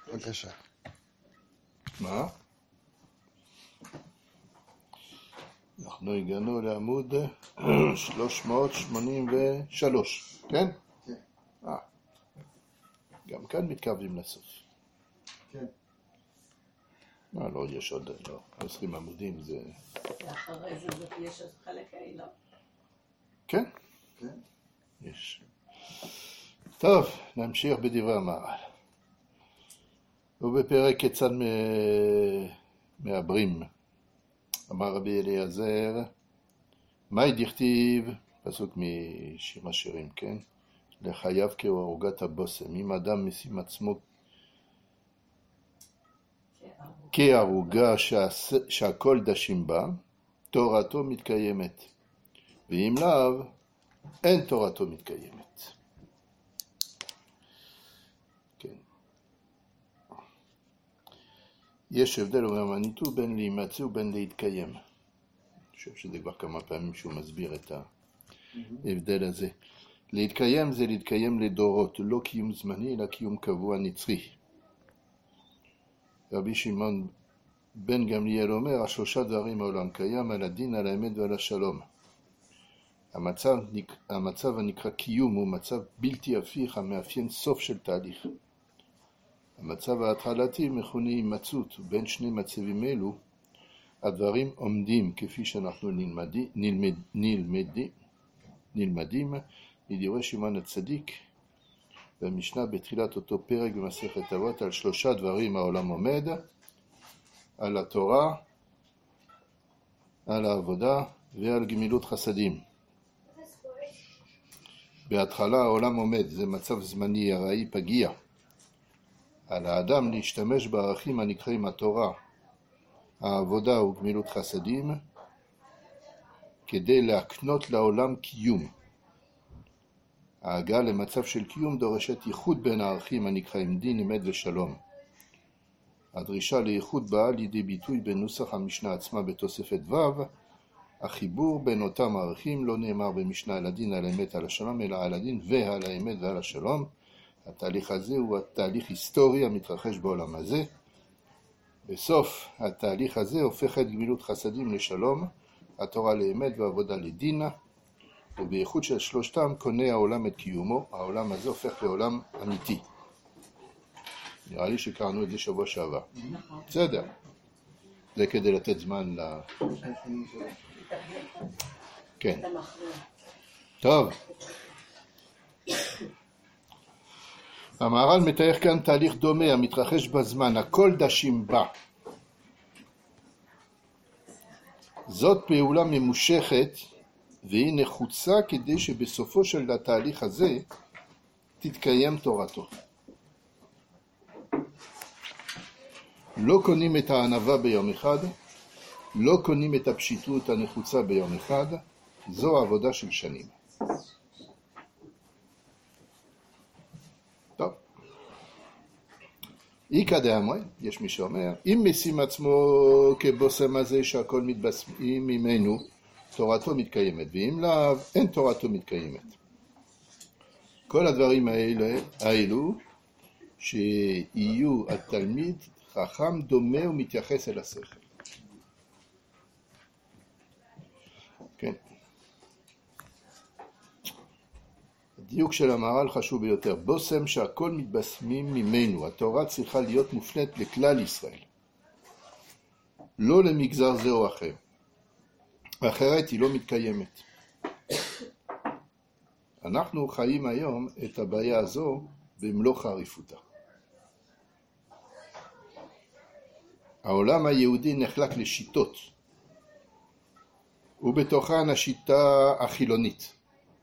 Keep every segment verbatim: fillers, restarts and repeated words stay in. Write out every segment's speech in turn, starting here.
בבקשה. מה? אנחנו הגענו לעמוד שלוש מאות שמונים ושלוש, כן? כן. אה, גם כאן מתקרבים לסוף. כן. לא, לא, יש עוד, לא, עשרים עמודים זה... ואחרי זה יש עוד חלק לא? כן? כן. יש. טוב, נמשיך בדברי המהר"ל. ובפרק כיצד מעברים, אמר רבי אליעזר, מהי דכתיב, פסוק משיר השירים, כן? לחייו כערוגת הבושם, אם אדם משים עצמו כערוגה שהכל דשים בה, תורתו מתקיימת, ואם לאו, אין תורתו מתקיימת. כן. יש הבדל, אומר מניטו, בין להימצא ובין להתקיים. אני חושב שזה כבר כמה פעמים שהוא מסביר את ההבדל הזה. להתקיים זה להתקיים לדורות, לא קיום זמני, אלא קיום קבוע נצחי. רבי שמעון בן גמליאל אומר, השלושה דברים העולם קיים, על הדין, על האמת ועל השלום. המצב, המצב הנקרא קיום הוא מצב בלתי הפיך המאפיין סוף של תהליך. המצב ההתחלתי מכונה הימצאות, ובין שני מצבים אלו הדברים עומדים כפי שאנחנו נלמדי, נלמד, נלמדי, נלמדים מדברי שמעון הצדיק במשנה בתחילת אותו פרק במסכת אבות, על שלושה דברים העולם עומד, על התורה, על העבודה ועל גמילות חסדים. בהתחלה העולם עומד, זה מצב זמני, ארעי, פגיע. על האדם להשתמש בערכים הנקראים התורה, העבודה וגמילות חסדים, כדי להקנות לעולם קיום. ההגעה למצב של קיום דורשת ייחוד בין הערכים הנקראים דין, אמת ושלום. הדרישה לייחוד באה לידי ביטוי בנוסח המשנה עצמה בתוספת ו', החיבור בין אותם הערכים לא נאמר במשנה על הדין, על האמת, על השלום, אלא על הדין ועל האמת ועל השלום. התהליך הזה הוא התהליך היסטורי המתרחש בעולם הזה. בסוף התהליך הזה הופך את גמילות חסדים לשלום, התורה לאמת והעבודה לדין, ובייחוד של שלושתם קונה העולם את קיומו, העולם הזה הופך לעולם אמיתי. נראה לי שקראנו את זה שבוע שעבר. בסדר. זה כדי לתת זמן ל... כן. טוב. המהר"ל מתאר כאן תהליך דומה המתרחש בזמן, הכל דשים בה. זאת פעולה ממושכת והיא נחוצה כדי שבסופו של התהליך הזה תתקיים תורתו. לא קונים את הענווה ביום אחד, לא קונים את הפשיטות הנחוצה ביום אחד, זו עבודה של שנים. טוב. איקא דאמרי, יש מי שאומר, אם משים עצמו כבושם הזה שהכל מתבשמים ממנו, תורתו מתקיימת, ואם לאו, אין תורתו מתקיימת. כל הדברים האלה, האלו, שיהיו התלמיד חכם דומה ומתייחס אל השכל. כן. הדיוק של המהר"ל חשוב ביותר. בושם שהכל מתבשמים ממנו. התורה צריכה להיות מופנית לכלל ישראל. לא למגזר זה או אחר. אחרת היא לא מתקיימת. אנחנו חיים היום את הבעיה הזו במלוא חריפותה. העולם היהודי נחלק לשיטות, ובתוכן השיטה החילונית.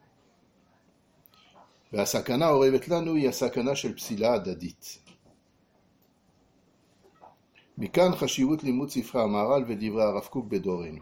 והסכנה האורבת לנו היא הסכנה של פסילה הדדית. מכאן חשיבות לימוד ספרי המהר"ל ודברי הרב קוק בדורנו.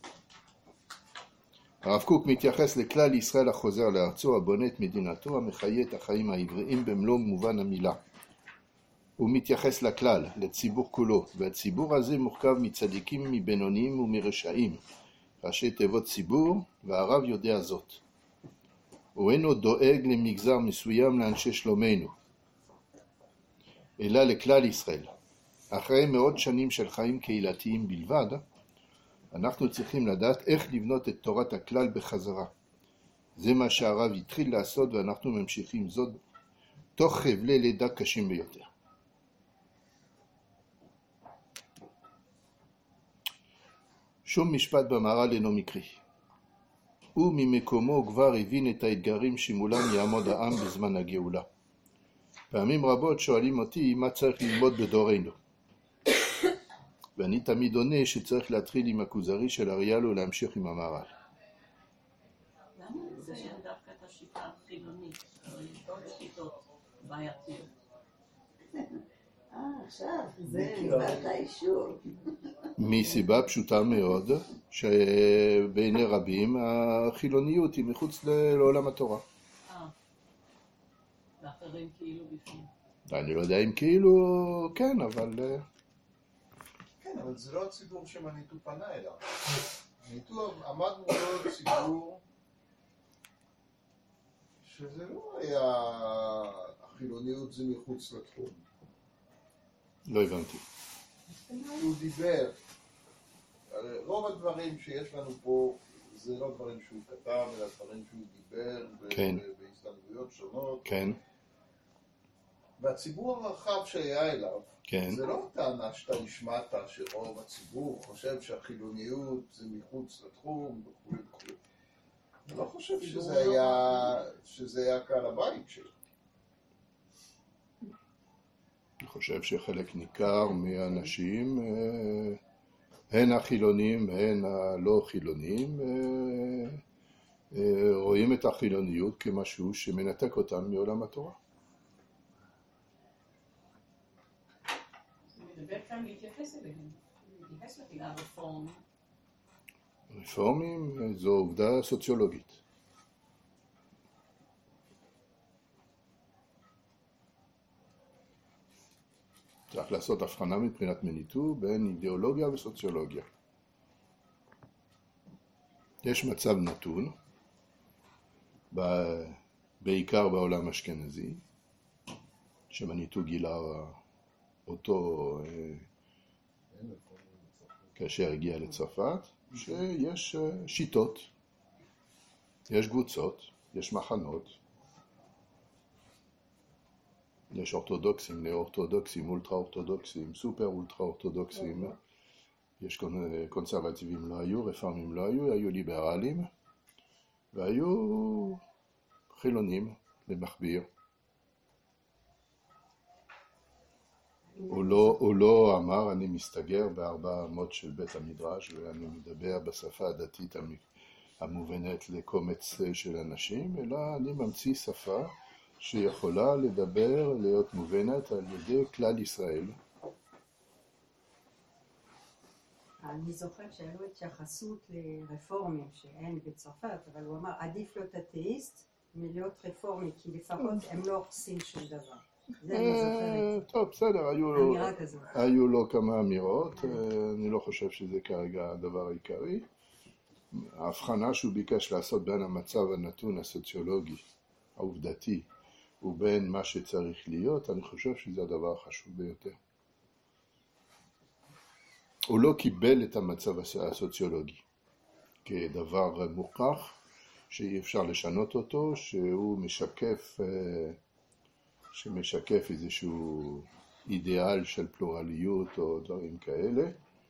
הרב קוק מתייחס לכלל ישראל החוזר לארצו, הבונה את מדינתו, המחיה את החיים העבריים במלוא מובן המילה. הוא מתייחס לכלל, לציבור כולו, והציבור הזה מורכב מצדיקים, מבינוניים ומרשעים, ראשי תיבות ציבור, והרב יודע זאת. הוא אינו דואג למגזר מסוים לאנשי שלומנו. אלא לכלל ישראל. אחרי מאות שנים של חיים קהילתיים בלבד, אנחנו צריכים לדעת איך לבנות את תורת הכלל בחזרה. זה מה שהרב התחיל לעשות ואנחנו ממשיכים זאת תוך חבלי לידה קשים ביותר. שום משפט במהר"ל אינו מקרי. הוא ממקומו כבר הבין את האתגרים שמולם יעמוד העם בזמן הגאולה. פעמים רבות שואלים אותי מה צריך ללמוד בדורנו. ואני תמיד עונה שצריך להתחיל עם הכוזרי של אריאל ולהמשיך עם המהר"ל. למה זה דווקא את השיטה החילונית? יש עוד שיטות בעייתיות. אה, עכשיו, זה קיבלת אישור. מסיבה פשוטה מאוד, שבעיני רבים החילוניות היא מחוץ לעולם התורה. אה, ואחרים כאילו בפנים. אני לא יודע אם כאילו, כן, אבל... כן, אבל זה לא הציבור שמניטו פנה אליו. מניטו עמד מולו ציבור שזה לא היה... החילוניות זה מחוץ לתחום. לא הבנתי. הוא דיבר. רוב הדברים שיש לנו פה זה לא דברים שהוא כתב, אלא דברים שהוא דיבר כן. בהזדמנויות שונות. כן. והציבור הרחב שהיה אליו, כן. זה לא טענה שאתה נשמעת שרוב הציבור חושב שהחילוניות זה מחוץ לתחום וכו' וכו'. אני לא חושב שזה היה, שזה היה קהל הבית שלו. אני חושב שחלק ניכר מהאנשים, הן החילונים, הן הלא חילונים, רואים את החילוניות כמשהו שמנתק אותם מעולם התורה. אני מדבר כאן להתייחס אליהם, להתייחס לתילה הרפורמית. רפורמים זו עובדה סוציולוגית. צריך לעשות הבחנה מבחינת מניטו בין אידיאולוגיה וסוציולוגיה. יש מצב נתון, בעיקר בעולם האשכנזי, שמניטו גילה אותו כאשר הגיע לצרפת, שיש שיטות, יש קבוצות, יש מחנות, יש אורתודוקסים, נאו-אורתודוקסים, אולטרה-אורתודוקסים, סופר-אולטרה-אורתודוקסים, יש קונסרבטיבים לא היו, רפורמים לא היו, היו ליברלים, והיו חילונים למכביר. הוא לא, הוא לא אמר, אני מסתגר בארבע אמות של בית המדרש, ואני מדבר בשפה הדתית המובנת לקומץ של אנשים, אלא אני ממציא שפה שיכולה לדבר, להיות מובנת על ידי כלל ישראל. אני זוכרת שהיו התייחסות לרפורמים שאין בצרפת, אבל הוא אמר, עדיף להיות אתאיסט מלהיות רפורמי, כי לפחות הם לא עושים שום דבר. זה אני זוכרת. טוב, בסדר, אמירה כזאת. היו לו כמה אמירות, אני לא חושב שזה כרגע הדבר העיקרי. ההבחנה שהוא ביקש לעשות בין המצב הנתון הסוציולוגי, העובדתי, ובין מה שצריך להיות, אני חושב שזה הדבר החשוב ביותר. הוא לא קיבל את המצב הסוציולוגי כדבר מוכח, שאי אפשר לשנות אותו, שהוא משקף, שמשקף איזשהו אידיאל של פלורליות או דברים כאלה.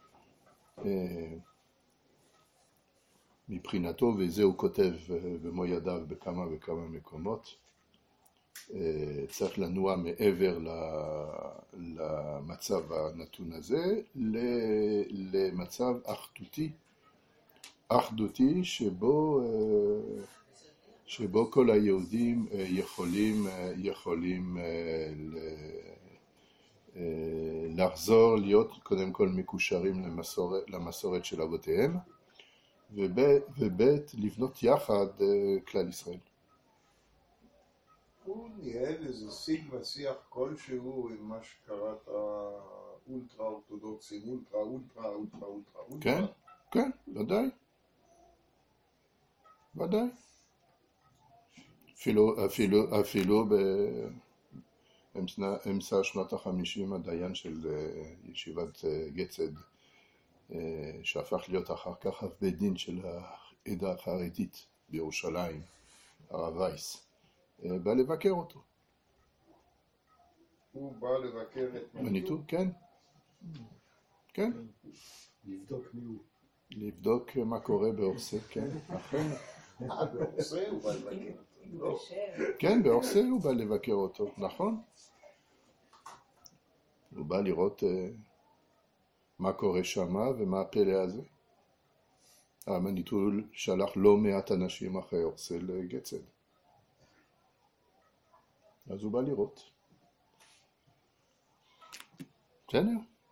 מבחינתו, וזה הוא כותב במו ידיו בכמה וכמה מקומות, צריך לנוע מעבר למצב הנתון הזה, למצב אחדותי, אחדותי שבו, שבו כל היהודים יכולים, יכולים לחזור, להיות קודם כל מקושרים למסורת, למסורת של אבותיהם, ובית לבנות יחד כלל ישראל. הוא ניהל איזה שיג ושיח כלשהו עם מה שקראת אולטרה אורתודוקסים, אולטרה, אולטרה, אולטרה, אולטרה, אולטרה. כן, כן, ודאי. ודאי. אפילו, אפילו, אפילו ב... אמצע שנות החמישים, הדיין של ישיבת גצד, שהפך להיות אחר כך אב בית דין של העדה החרדית בירושלים, הרב וייס, בא לבקר אותו. הוא בא לבקר את מניטו? כן. כן. לבדוק מי הוא. לבדוק מה קורה באורסה, כן. אכן. אה, באורסה הוא בא לבקר אותו. כן, באורסה הוא בא לבקר אותו, נכון. הוא בא לראות מה קורה שם ומה הפלא הזה. המניטו שלח לא מעט אנשים אחרי אורסה לגצד. אז הוא בא לראות. בסדר.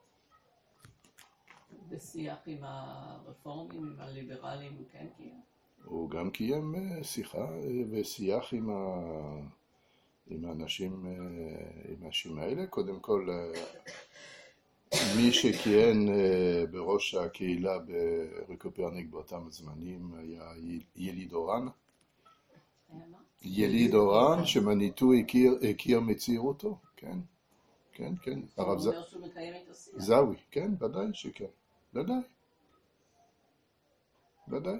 בשיח עם הרפורמים, עם הליברלים, הוא כן קיים? הוא גם קיים שיחה ושיח עם, ה... עם האנשים, עם האנשים האלה. קודם כל, מי שכיהן בראש הקהילה ברקופרניק באותם הזמנים היה יליד אורן. יליד אורן, שמניטו הכיר, הכיר מציר אותו, כן. כן, כן. הוא אומר שהוא מקיים איתו שיח. זאוי, כן, ודאי שכן. ודאי. ודאי.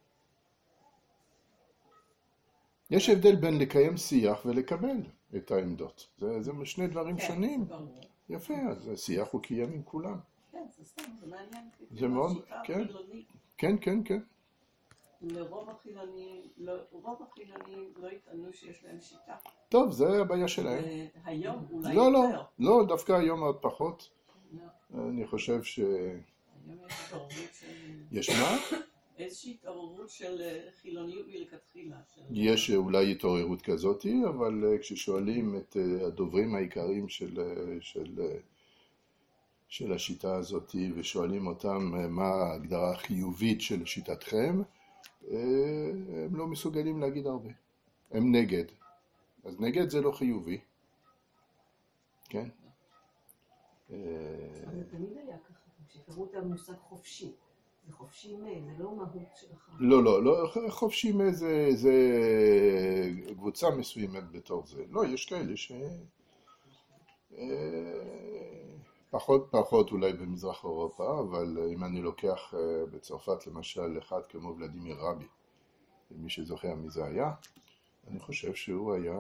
יש הבדל בין לקיים שיח ולקבל את העמדות. זה, זה שני דברים כן, שונים. ברור. יפה, אז השיח הוא קיים עם כולם. כן, זה סתם, זה מעניין. זה מאוד, השיטה כן. החילונית, כן, כן, כן. לרוב החילונים, לא, רוב החילונים לא יטענו שיש להם שיטה. טוב, זה הבעיה שלהם. והיום אולי לא, לא, יותר. לא, דווקא היום עוד פחות. לא, אני חושב ש... היום יש התעוררות של... יש מה? איזושהי התעוררות של חילוניות מלכתחילה. של... יש אולי התעוררות כזאת, אבל כששואלים את הדוברים העיקריים של, של, של השיטה הזאת ושואלים אותם מה ההגדרה החיובית של שיטתכם, הם לא מסוגלים להגיד הרבה. הם נגד. אז נגד זה לא חיובי. כן? אבל תמיד היה ככה, כשקראו את המושג חופשי. זה חופשי מה, זה לא מהות שלך. לא, לא, לא, חופשי מה זה, זה קבוצה מסוימת בתור זה. לא, יש כאלה ש... פחות פחות אולי במזרח אירופה, אבל אם אני לוקח בצרפת למשל אחד כמו ולדימיר רבי, מי שזוכר מי זה היה, אני חושב שהוא היה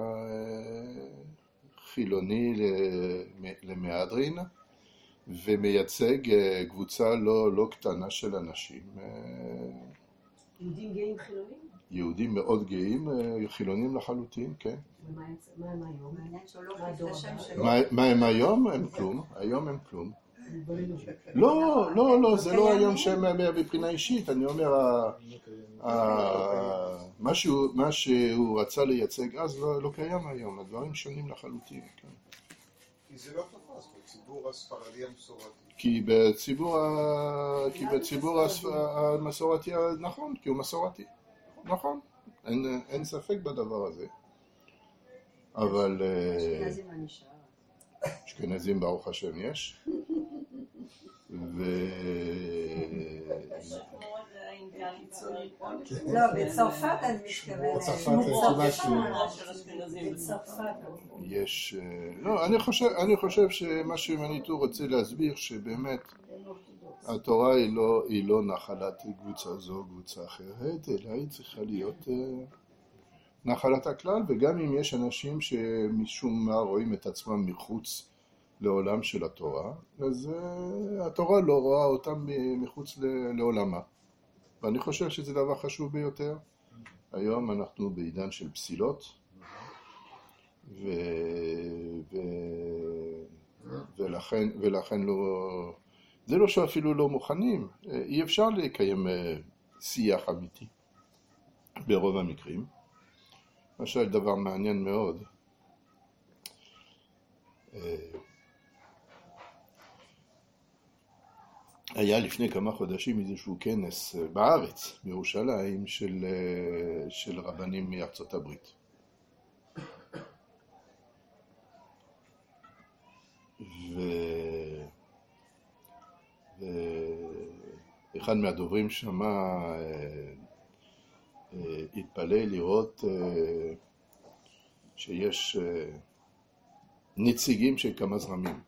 חילוני למהדרין, ומייצג קבוצה לא, לא קטנה של אנשים. יהודים גאים חילונים? יהודים מאוד גאים, חילונים לחלוטין, כן. ומה הם היום? מעניין שהוא לא הוסיף את השם שלו. מה, מה הם היום? הם כלום. היום הם כלום. לא, לא, לא, זה לא היום שהם מבחינה אישית. אני אומר, מה שהוא רצה לייצג אז לא קיים היום. הדברים שונים לחלוטין, כן. כי זה לא תפס בציבור הספרדי המסורתי. כי בציבור, כי בציבור המסורתי, נכון, כי הוא מסורתי. נכון, אין, אין ספק בדבר הזה. אבל... אשכנזים אני נשאר. אשכנזים ברוך השם יש. ו... לא, בצרפת אני מתכוונת. בצרפת זה כמעט בצרפת. יש... לא, אני חושב, אני חושב שמה שמניטו רוצה להסביר שבאמת התורה היא לא, היא לא נחלת קבוצה זו או קבוצה אחרת, אלא היא צריכה להיות נחלת הכלל, וגם אם יש אנשים שמשום מה רואים את עצמם מחוץ לעולם של התורה, אז התורה לא רואה אותם מחוץ לעולמה. ואני חושב שזה דבר חשוב ביותר. היום אנחנו בעידן של פסילות, ו... ו... ולכן, ולכן לא... זה לא שאפילו לא מוכנים. אי אפשר לקיים שיח אמיתי ברוב המקרים. למשל דבר מעניין מאוד. היה לפני כמה חודשים איזשהו כנס בארץ, בירושלים, של, של רבנים מארצות הברית. ו... ואחד מהדוברים שמה התפלא לראות שיש נציגים של כמה זרמים.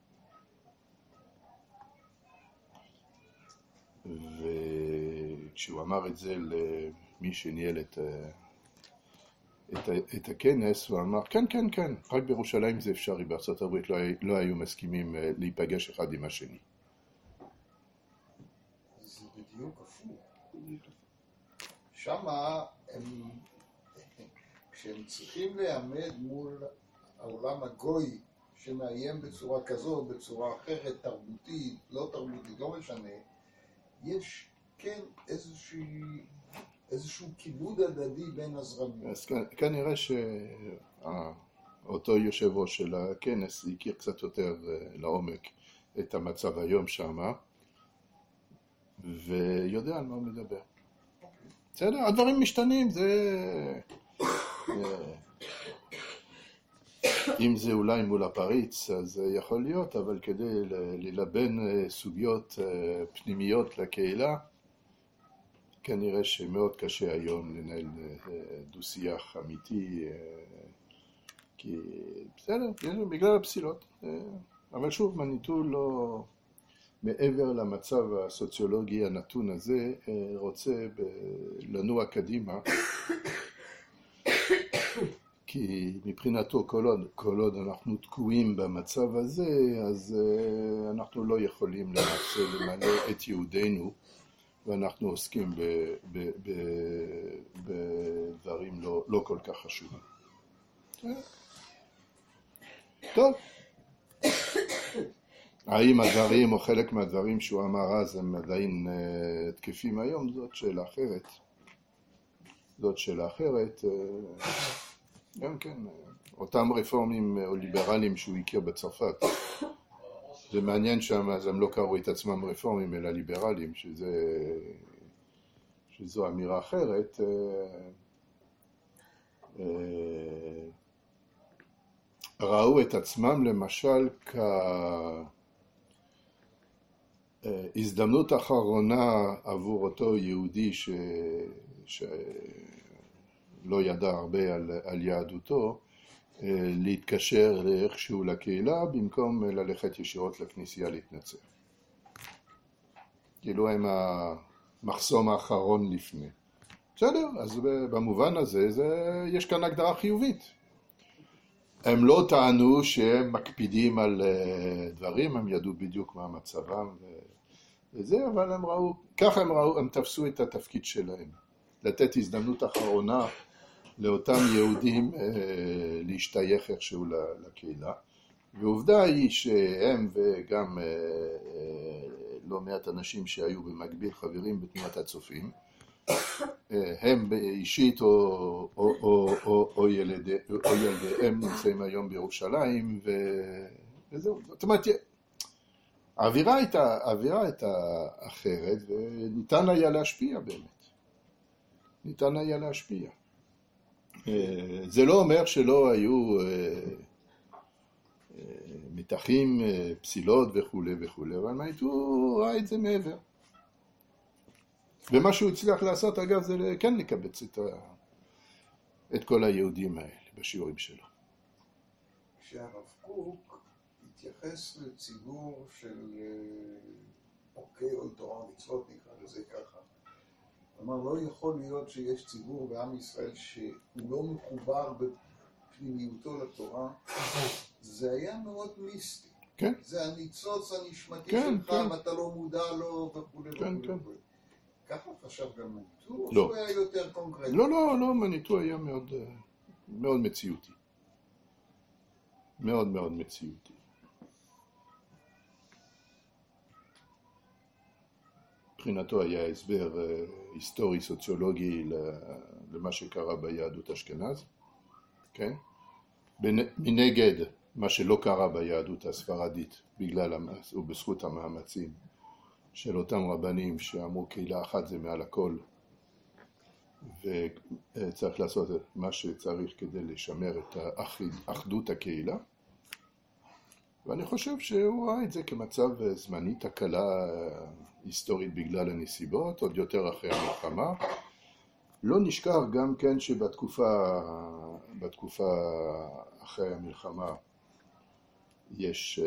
וכשהוא אמר את זה למי שניהל את, את, את הכנס, הוא אמר, כן, כן, כן, רק בירושלים זה אפשרי, בארצות הברית לא, לא היו מסכימים להיפגש אחד עם השני. זה בדיוק הפוך. שמה הם, כשהם צריכים לעמד מול העולם הגוי, שמאיים בצורה כזו, בצורה אחרת, תרבותית, לא תרבותית, לא משנה, יש כן איזושהי, איזשהו כיבוד הדדי בין הזרמים. אז כנראה שאותו יושב ראש של הכנס הכיר קצת יותר לעומק את המצב היום שמה, ויודע על מה הוא מדבר. בסדר, הדברים משתנים, זה... אם זה אולי מול הפריץ, אז יכול להיות, אבל כדי ללבן סוגיות פנימיות לקהילה, כנראה שמאוד קשה היום לנהל דו-שיח אמיתי, כי בסדר, בגלל הפסילות. אבל שוב, מניטו לא, מעבר למצב הסוציולוגי הנתון הזה, רוצה לנוע קדימה, כי מבחינתו כל עוד, כל עוד אנחנו תקועים במצב הזה, אז uh, אנחנו לא יכולים למעשה למלא את יהודינו, ואנחנו עוסקים בדברים לא, לא כל כך חשובים. טוב. האם הדברים או חלק מהדברים שהוא אמר אז הם עדיין uh, תקפים היום? זאת שאלה אחרת. זאת שאלה אחרת. Uh, גם כן, אותם רפורמים או ליברלים שהוא הכיר בצרפת. זה מעניין שם, אז הם לא קראו את עצמם רפורמים אלא ליברלים, שזה, שזו אמירה אחרת. ראו את עצמם למשל כהזדמנות אחרונה עבור אותו יהודי ש... ש... לא ידע הרבה על, על יהדותו, להתקשר איכשהו לקהילה, במקום ללכת ישירות לכנסייה להתנצר. כאילו הם המחסום האחרון לפני. בסדר, אז במובן הזה, זה, יש כאן הגדרה חיובית. הם לא טענו שהם מקפידים על דברים, הם ידעו בדיוק מה מצבם וזה, אבל הם ראו, ככה הם ראו, הם תפסו את התפקיד שלהם. לתת הזדמנות אחרונה לאותם יהודים אה, להשתייך איכשהו לקהילה. ועובדה היא שהם וגם אה, אה, לא מעט אנשים שהיו במקביל חברים בתנועת הצופים, אה, הם אישית או, או, או, או, או, ילדי, או ילדיהם נמצאים היום בירושלים, ו... וזהו. זאת אומרת, האווירה הייתה, האווירה הייתה אחרת, וניתן היה להשפיע באמת. ניתן היה להשפיע. זה לא אומר שלא היו מתחים, פסילות וכו' וכו', אבל מניטו ראה את זה מעבר. ומה שהוא הצליח לעשות, אגב, זה כן לקבץ את, ה... את כל היהודים האלה בשיעורים שלו. כשהרב קוק התייחס לציבור של פורקי עול תורה ומצוות, נקרא לזה ככה, כלומר, לא יכול להיות שיש ציבור בעם ישראל שהוא לא מחובר בפנימיותו לתורה. זה היה מאוד מיסטי. כן. זה הניצוץ הנשמתי כן, שלך, כן. אם אתה לא מודע לו וכו' כן, וכו'. כן. ככה חשב גם מניטו, לא. או שהוא היה יותר קונקרטי? לא, לא, לא, מניטו היה מאוד, מאוד מציאותי. מאוד מאוד מציאותי. מבחינתו היה הסבר היסטורי, סוציולוגי למה שקרה ביהדות אשכנז, כן? מנגד מה שלא קרה ביהדות הספרדית, בגלל ובזכות המאמצים של אותם רבנים שאמרו קהילה אחת זה מעל הכל, וצריך לעשות את מה שצריך כדי לשמר את אחדות הקהילה. ואני חושב שהוא ראה את זה כמצב זמני, תקלה היסטורית בגלל הנסיבות, עוד יותר אחרי המלחמה. לא נשכח גם כן שבתקופה בתקופה אחרי המלחמה יש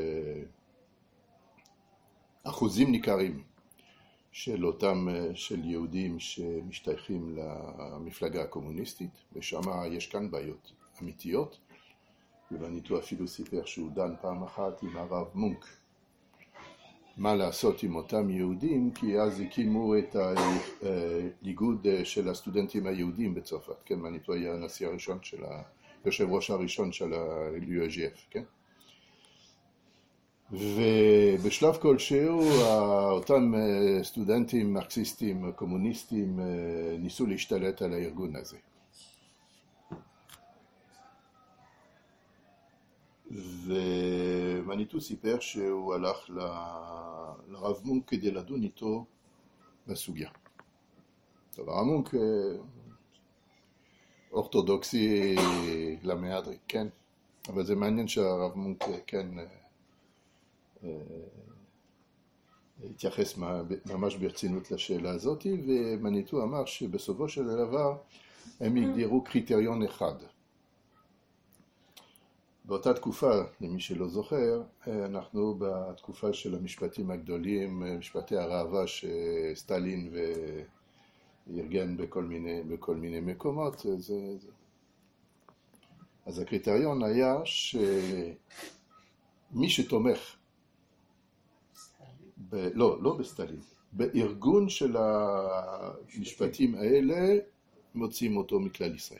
אחוזים ניכרים של אותם, של יהודים שמשתייכים למפלגה הקומוניסטית, ושם יש כאן בעיות אמיתיות, ומניטו אפילו סיפר שהוא דן פעם אחת עם הרב מונק. מה לעשות עם אותם יהודים, כי אז הקימו את האיגוד של הסטודנטים היהודים בצרפת, כן, מניטו היה הנשיא הראשון של ה... יושב ראש הראשון של ה-יו ג'י אף, כן? ובשלב כלשהו, אותם סטודנטים, מרקסיסטים, קומוניסטים, ניסו להשתלט על הארגון הזה. ומניטו סיפר שהוא הלך לרב מונק כדי לדון איתו בסוגיה. טוב, הרב מונק אורתודוקסי למהדרי, כן? אבל זה מעניין שהרב מונק כן התייחס ממש ברצינות לשאלה הזאת, ומניטו אמר שבסופו של דבר הם הגדירו קריטריון אחד. באותה תקופה, למי שלא זוכר, אנחנו בתקופה של המשפטים הגדולים, משפטי הראווה שסטלין וארגן בכל מיני, בכל מיני מקומות. זה, זה. אז הקריטריון היה שמי שתומך, ב, לא, לא בסטלין, בארגון של המשפטים האלה, מוצאים אותו מכלל ישראל.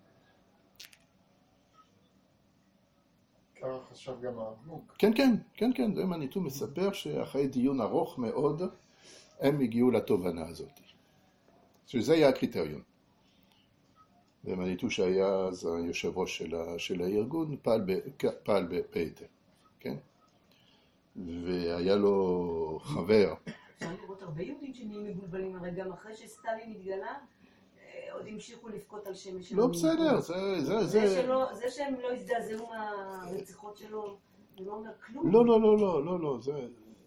ככה חשב גם הרב מונק. כן, כן, כן, כן, זה מניטו מספר שאחרי דיון ארוך מאוד, הם הגיעו לתובנה הזאת. שזה היה הקריטריון. ומניטו שהיה אז היושב ראש של, של הארגון, פעל, ב, פעל בפייטר, כן? והיה לו חבר. אפשר לראות הרבה יהודים שנהיים מבולבלים, הרי גם אחרי שסטלין התגלה, עוד המשיכו לבכות על שמש. לא בסדר, זה... זה, זה, זה שהם לא הזדעזעו מהרציחות שלו, זה לא אומר כלום. לא, לא, לא, לא, לא, לא, זה...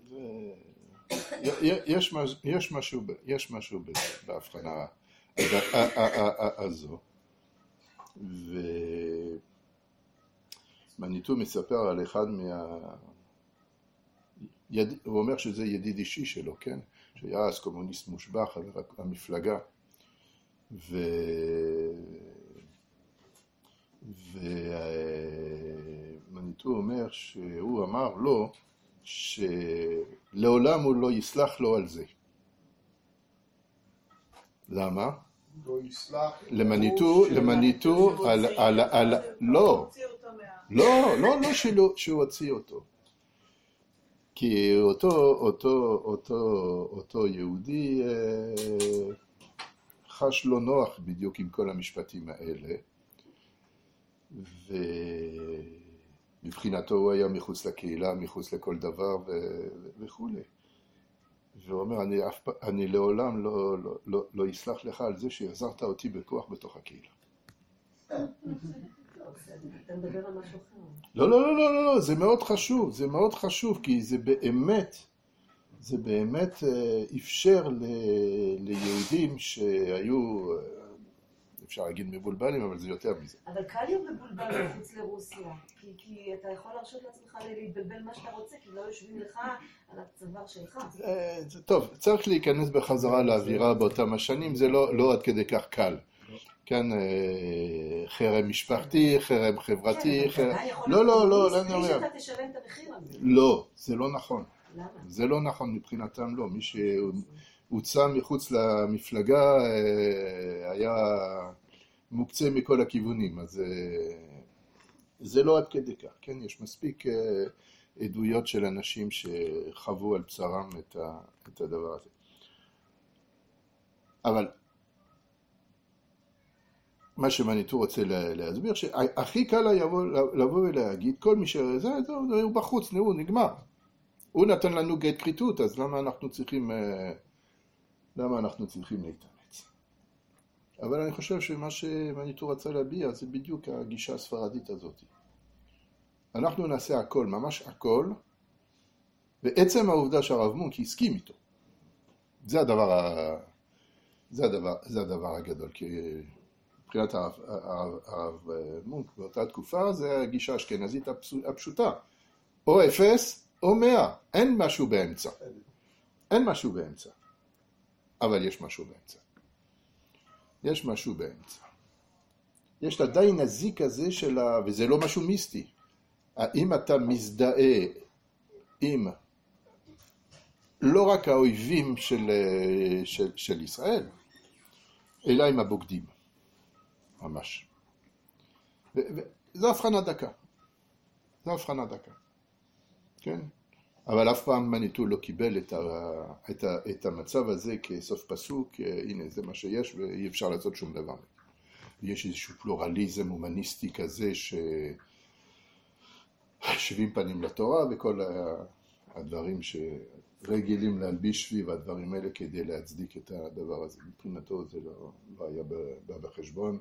יש, יש משהו, יש משהו בהבחנה הזו. ומניטו מספר על אחד מה... הוא אומר שזה ידיד אישי שלו, כן? שהיה אז קומוניסט מושבע, חבר המפלגה. ו... ומניטו אומר שהוא אמר לו שלעולם הוא לא יסלח לו על זה. למה? לא יסלח. למניטו, למניטו, על, על, על, לא, לא, לא, לא שהוא הוציא אותו. כי אותו, אותו, אותו, אותו יהודי חש לא נוח בדיוק עם כל המשפטים האלה, ומבחינתו הוא היה מחוץ לקהילה, מחוץ לכל דבר וכו'. והוא אומר, אני, אני לעולם לא, לא, לא, לא אסלח לך על זה שהחזרת אותי בכוח בתוך הקהילה. אתה מדבר על משהו אחר. לא, לא, לא, לא, לא, זה מאוד חשוב, זה מאוד חשוב, כי זה באמת, זה באמת אפשר ל, ליהודים שהיו, אפשר להגיד מבולבלים, אבל זה יותר מזה. אבל קל להיות מבולבל מחוץ לרוסיה, כי, כי אתה יכול להרשות לעצמך להתבלבל מה שאתה רוצה, כי לא יושבים לך על הצוואר שלך. זה טוב, צריך להיכנס בחזרה לאווירה באותם השנים, זה לא, לא עד כדי כך קל. כן, חרם משפחתי, חרם חברתי, חרם... לא, לא, לא, לא, אני אומר. מי שאתה תשלם את המחיר על זה. לא, זה לא נכון. למה? זה לא נכון מבחינתם, לא. מי שהוצא מחוץ למפלגה היה מוקצה מכל הכיוונים, אז זה לא עד כדי כך, כן? יש מספיק עדויות של אנשים שחוו על בשרם את הדבר הזה. אבל מה שמניטו רוצה להסביר, שהכי קל לבוא ולהגיד, כל מי שזה, הוא בחוץ, הוא נגמר. הוא נתן לנו גט כריתות, אז למה אנחנו צריכים, למה אנחנו צריכים להתאמץ? אבל אני חושב שמה שמניטו רצה להביע, זה בדיוק הגישה הספרדית הזאת. אנחנו נעשה הכל, ממש הכל, ועצם העובדה שהרב מונק הסכים איתו. זה הדבר, זה הדבר, זה הדבר הגדול, כי מבחינת הרב מונק באותה תקופה, זה הגישה האשכנזית הפשוטה. או אפס או מאה, אין משהו באמצע. אין משהו באמצע. אבל יש משהו באמצע. יש משהו באמצע. יש עדיין הזיק הזה של ה... וזה לא משהו מיסטי. האם אתה מזדהה עם לא רק האויבים של, של, של ישראל, אלא עם הבוגדים. ממש. ו, ו, זו הבחנה דקה. זו הבחנה דקה. כן? אבל אף פעם מניטו לא קיבל את, ה, את, ה, את המצב הזה כסוף פסוק, הנה זה מה שיש ואי אפשר לעשות שום דבר. יש איזשהו פלורליזם הומניסטי כזה ש... שבעים פנים לתורה וכל הדברים שרגילים להלביש סביב הדברים האלה כדי להצדיק את הדבר הזה. מבחינתו זה לא, לא היה בא בחשבון.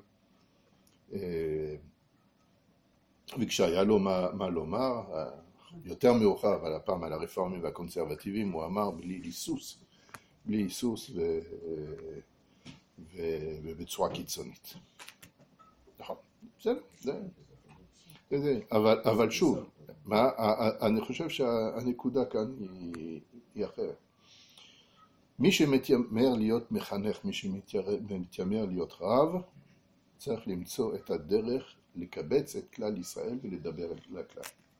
וכשהיה לו מה, מה לומר, יותר מאוחר, אבל הפעם על הרפורמים והקונסרבטיבים, הוא אמר בלי היסוס, בלי היסוס ו... ו... ובצורה קיצונית. נכון, בסדר, זה... זה, אבל, אבל שוב, מה, אני חושב שהנקודה כאן היא, היא אחרת. מי שמתיימר להיות מחנך, מי שמתיימר להיות רב, צריך למצוא את הדרך לקבץ את כלל ישראל ולדבר לכלל.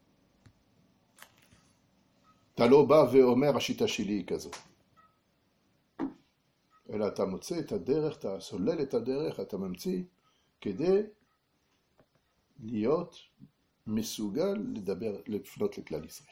אתה לא בא ואומר השיטה שלי היא כזו. אלא אתה מוצא את הדרך, אתה סולל את הדרך, אתה ממציא כדי להיות מסוגל לדבר, לפנות לכלל ישראל.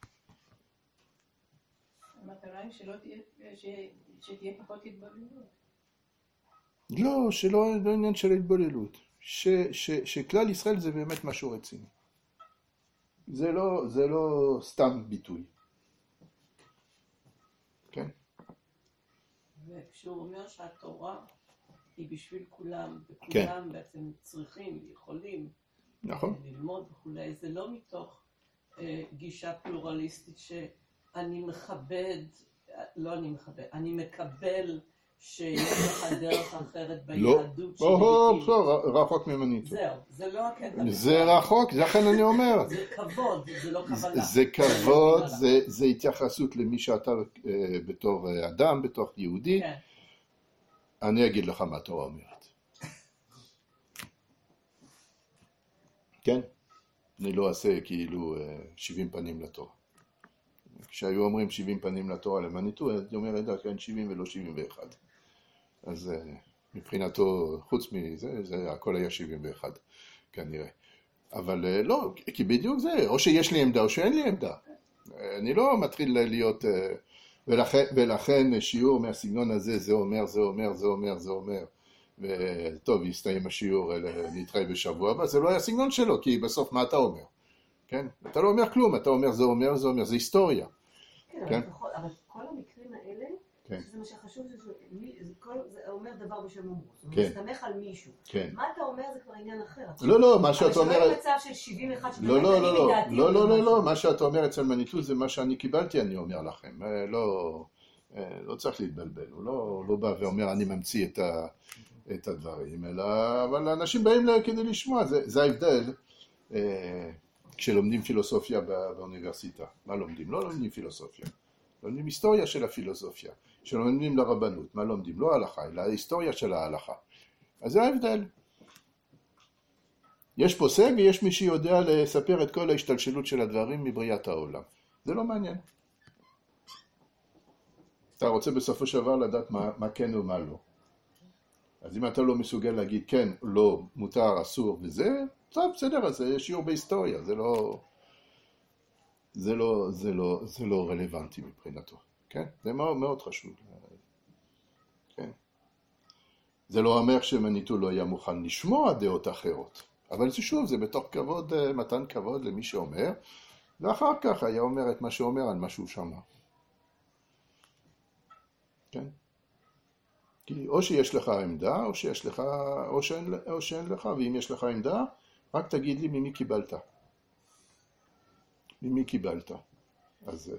המטרה היא שלא תהיה, שתהיה פחות התבוללות. לא, שלא, לא עניין של התבוללות. ש, ש, שכלל ישראל זה באמת משהו רציני. זה לא, זה לא סתם ביטוי. כן? וכשהוא אומר שהתורה היא בשביל כולם, וכולם כן. בעצם צריכים, יכולים, נכון. ללמוד וכולי, זה לא מתוך אה, גישה פלורליסטית שאני מכבד, לא אני מכבד, אני מקבל שיש לך דרך אחרת ביהדות שלי. לא, לא, רחוק ממני. זהו, זה לא הקטע. זה רחוק, זה לכן אני אומר. זה כבוד, זה לא קבלה. זה כבוד, זה, זה התייחסות למי שאתה אה, בתור אדם, בתור יהודי. כן. אני אגיד לך מה התורה אומרת. כן? אני לא אעשה כאילו שבעים פנים לתורה. כשהיו אומרים שבעים פנים לתורה למניטו, אני אומר, ידע, כן, שבעים ולא שבעים ואחת. אז מבחינתו, חוץ מזה, זה, הכל היה שבעים ואחת, כנראה. אבל לא, כי בדיוק זה, או שיש לי עמדה או שאין לי עמדה. אני לא מתחיל להיות, ולכן, ולכן שיעור מהסגנון הזה, זה אומר, זה אומר, זה אומר, זה אומר. וטוב, יסתיים השיעור, נתראה בשבוע הבא, זה לא היה סגנון שלו, כי בסוף מה אתה אומר? כן? אתה לא אומר כלום, אתה אומר זה אומר, זה אומר, זה היסטוריה. כן, כן? אבל, בכל, אבל כל המקרים האלה, כן. שזה מה שחשוב, זה, מי, זה, כל, זה אומר דבר בשם אומרו. זאת אומרת, כן. מסתמך על מישהו. כן. מה אתה אומר זה כבר עניין אחר. לא, לא, מה שאת אומרת... אבל שלא מצב של שבעים ואחת, לא, לא, לא, לא, לא, לא, לא, לא, מה שאת אומרת אצל מניטו זה מה שאני קיבלתי, אני אומר לכם. לא, לא צריך להתבלבל, הוא לא, לא בא ואומר, אני ממציא את ה... את הדברים, אלא, אבל האנשים באים כדי לשמוע, זה, זה ההבדל אה, כשלומדים פילוסופיה בא, באוניברסיטה. מה לומדים? לא לומדים פילוסופיה, לומדים היסטוריה של הפילוסופיה. כשלומדים לרבנות, מה לומדים? לא ההלכה, אלא ההיסטוריה של ההלכה. אז זה ההבדל. יש פוסק ויש מי שיודע לספר את כל ההשתלשלות של הדברים מבריאת העולם. זה לא מעניין. אתה רוצה בסופו של דבר לדעת מה, מה כן ומה לא. אז אם אתה לא מסוגל להגיד כן, לא, מותר, אסור וזה, טוב, בסדר, אז זה שיעור בהיסטוריה, זה לא, זה לא, זה לא, זה לא רלוונטי מבחינתו, כן? זה מאוד, מאוד חשוב, כן? זה לא אומר שמניטו לא היה מוכן לשמוע דעות אחרות, אבל זה שוב, זה בתוך כבוד, מתן כבוד למי שאומר, ואחר כך היה אומר את מה שאומר על מה שהוא שמע. כן? כי או שיש לך עמדה, או שיש לך, או שאין, או שאין לך, ואם יש לך עמדה, רק תגיד לי ממי קיבלת. ממי קיבלת. אז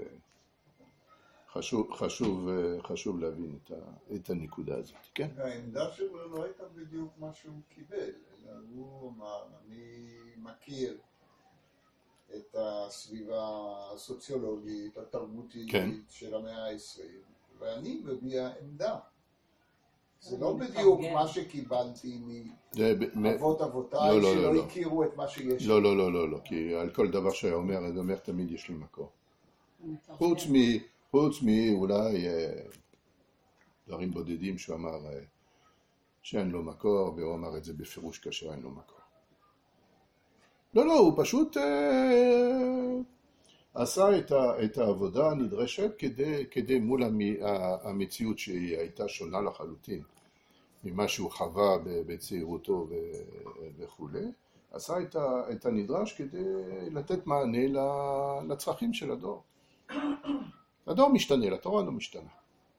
חשוב, חשוב, חשוב להבין את, ה, את הנקודה הזאת, כן? העמדה שלו לא הייתה בדיוק מה שהוא קיבל, אלא הוא אמר, אני מכיר את הסביבה הסוציולוגית, התרבותית כן. של המאה העשרים, ואני מביע עמדה. זה לא בדיוק מה שקיבלתי מאבות אבותיי לא, לא, שלא לא, לא. הכירו את מה שיש. לא, לא, לא, לא, לא, כי על כל דבר שהיה אומר, אני אומר תמיד יש לי מקור. חוץ מ... חוץ מאולי אה, דברים בודדים שהוא אמר אה, שאין לו מקור, והוא אמר את זה בפירוש כאשר אין לו מקור. לא, לא, הוא פשוט אה, עשה את, ה, את העבודה הנדרשת כדי, כדי מול המ, המציאות שהיא הייתה שונה לחלוטין ממה שהוא חווה בצעירותו וכו'. עשה את, ה, את הנדרש כדי לתת מענה לצרכים של הדור. הדור משתנה, לתורה לא משתנה.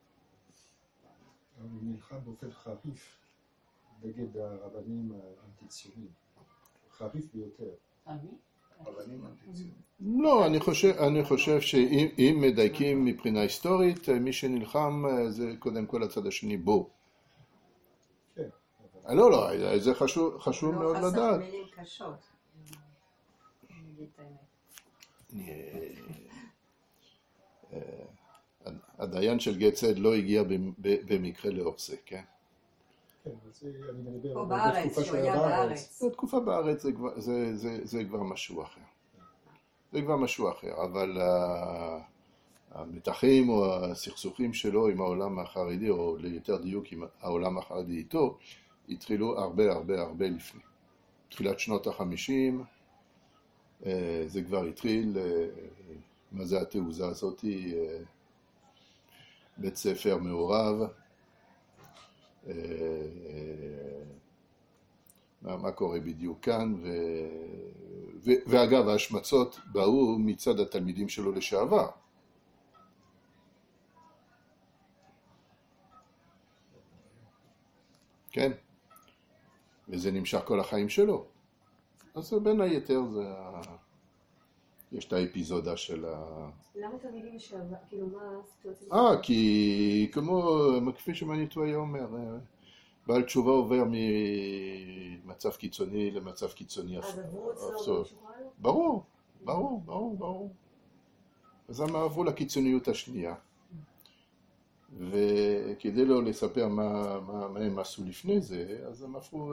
הוא נלחם באופן חריף נגד הרבנים האנטי-ציונים. חריף ביותר. הרבנים אנטי-ציונים. לא, אני חושב, אני חושב שאם מדייקים מבחינה היסטורית, מי שנלחם זה קודם כל הצד השני בו. כן. לא, לא, זה חשוב, חשוב מאוד לא לדעת. חסר מילים קשות. אני אגיד את האמת. הדיין של גט צד לא הגיע במקרה לאורסה, כן? כן, אז אני מדבר... פה בארץ, שהוא היה בארץ. התקופה בארץ זה כבר, זה, זה, זה כבר משהו אחר. זה כבר משהו אחר, אבל המתחים או הסכסוכים שלו עם העולם החרדי, או ליותר דיוק עם העולם החרדי איתו, התחילו הרבה הרבה הרבה לפני. תחילת שנות החמישים, זה כבר התחיל, מה זה התעוזה הזאת, בית ספר מעורב, מה, מה קורה בדיוק כאן, ו, ו, ואגב ההשמצות באו מצד התלמידים שלו לשעבר. כן, וזה נמשך כל החיים שלו. אז בין היתר זה, יש את האפיזודה של ה... למה תלמידים לשעבר? כאילו מה הסיטואציה? אה, כי כמו, כפי שמניטו היה אומר, בעל תשובה עובר ממצב קיצוני למצב קיצוני אז עברו אצלו אפסות. במשוחרר? ברור, ברור, ברור, ברור. אז הם עברו לקיצוניות השנייה. וכדי לא לספר מה, מה, מה הם עשו לפני זה, אז הם עברו...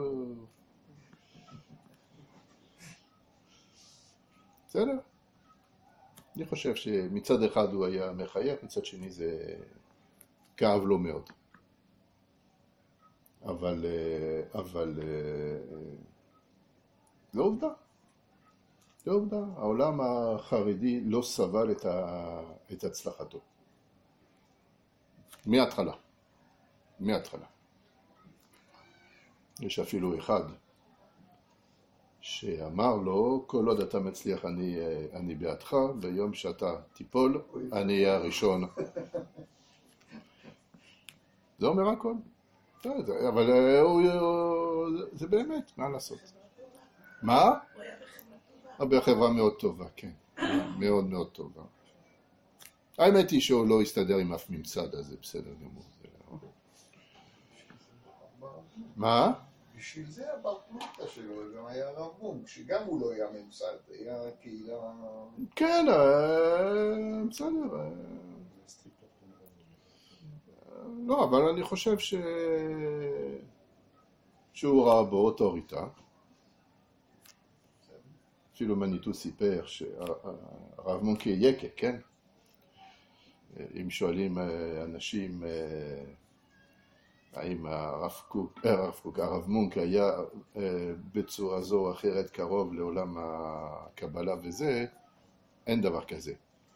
בסדר? אני חושב שמצד אחד הוא היה מחייך, מצד שני זה כאב לו מאוד. אבל, אבל, זה עובדה. זה עובדה. העולם החרדי לא סבל את, ה, את הצלחתו. מההתחלה. מההתחלה. יש אפילו אחד שאמר לו, כל עוד אתה מצליח אני, אני בעדך, ביום שאתה תיפול, אני אהיה הראשון. זה אומר הכל. אבל הוא, זה באמת, מה לעשות? מה? הוא היה בחברה טובה. בחברה מאוד טובה, כן. מאוד מאוד טובה. האמת היא שהוא לא הסתדר עם אף ממסד, אז זה בסדר גמור. מה? בשביל זה הבר פלוגתא שלו גם היה הרב מונק, שגם הוא לא היה ממסד, היה קהילה... כן, בסדר. לא, אבל אני חושב ש... שהוא ראה בו אוטוריטה. אפילו מניטו סיפר שהרב מונק יקה, כן? אם שואלים אנשים האם הרב קוק, הרב קוק, הרב מונק היה בצורה זו או אחרת קרוב לעולם הקבלה וזה, אין דבר כזה.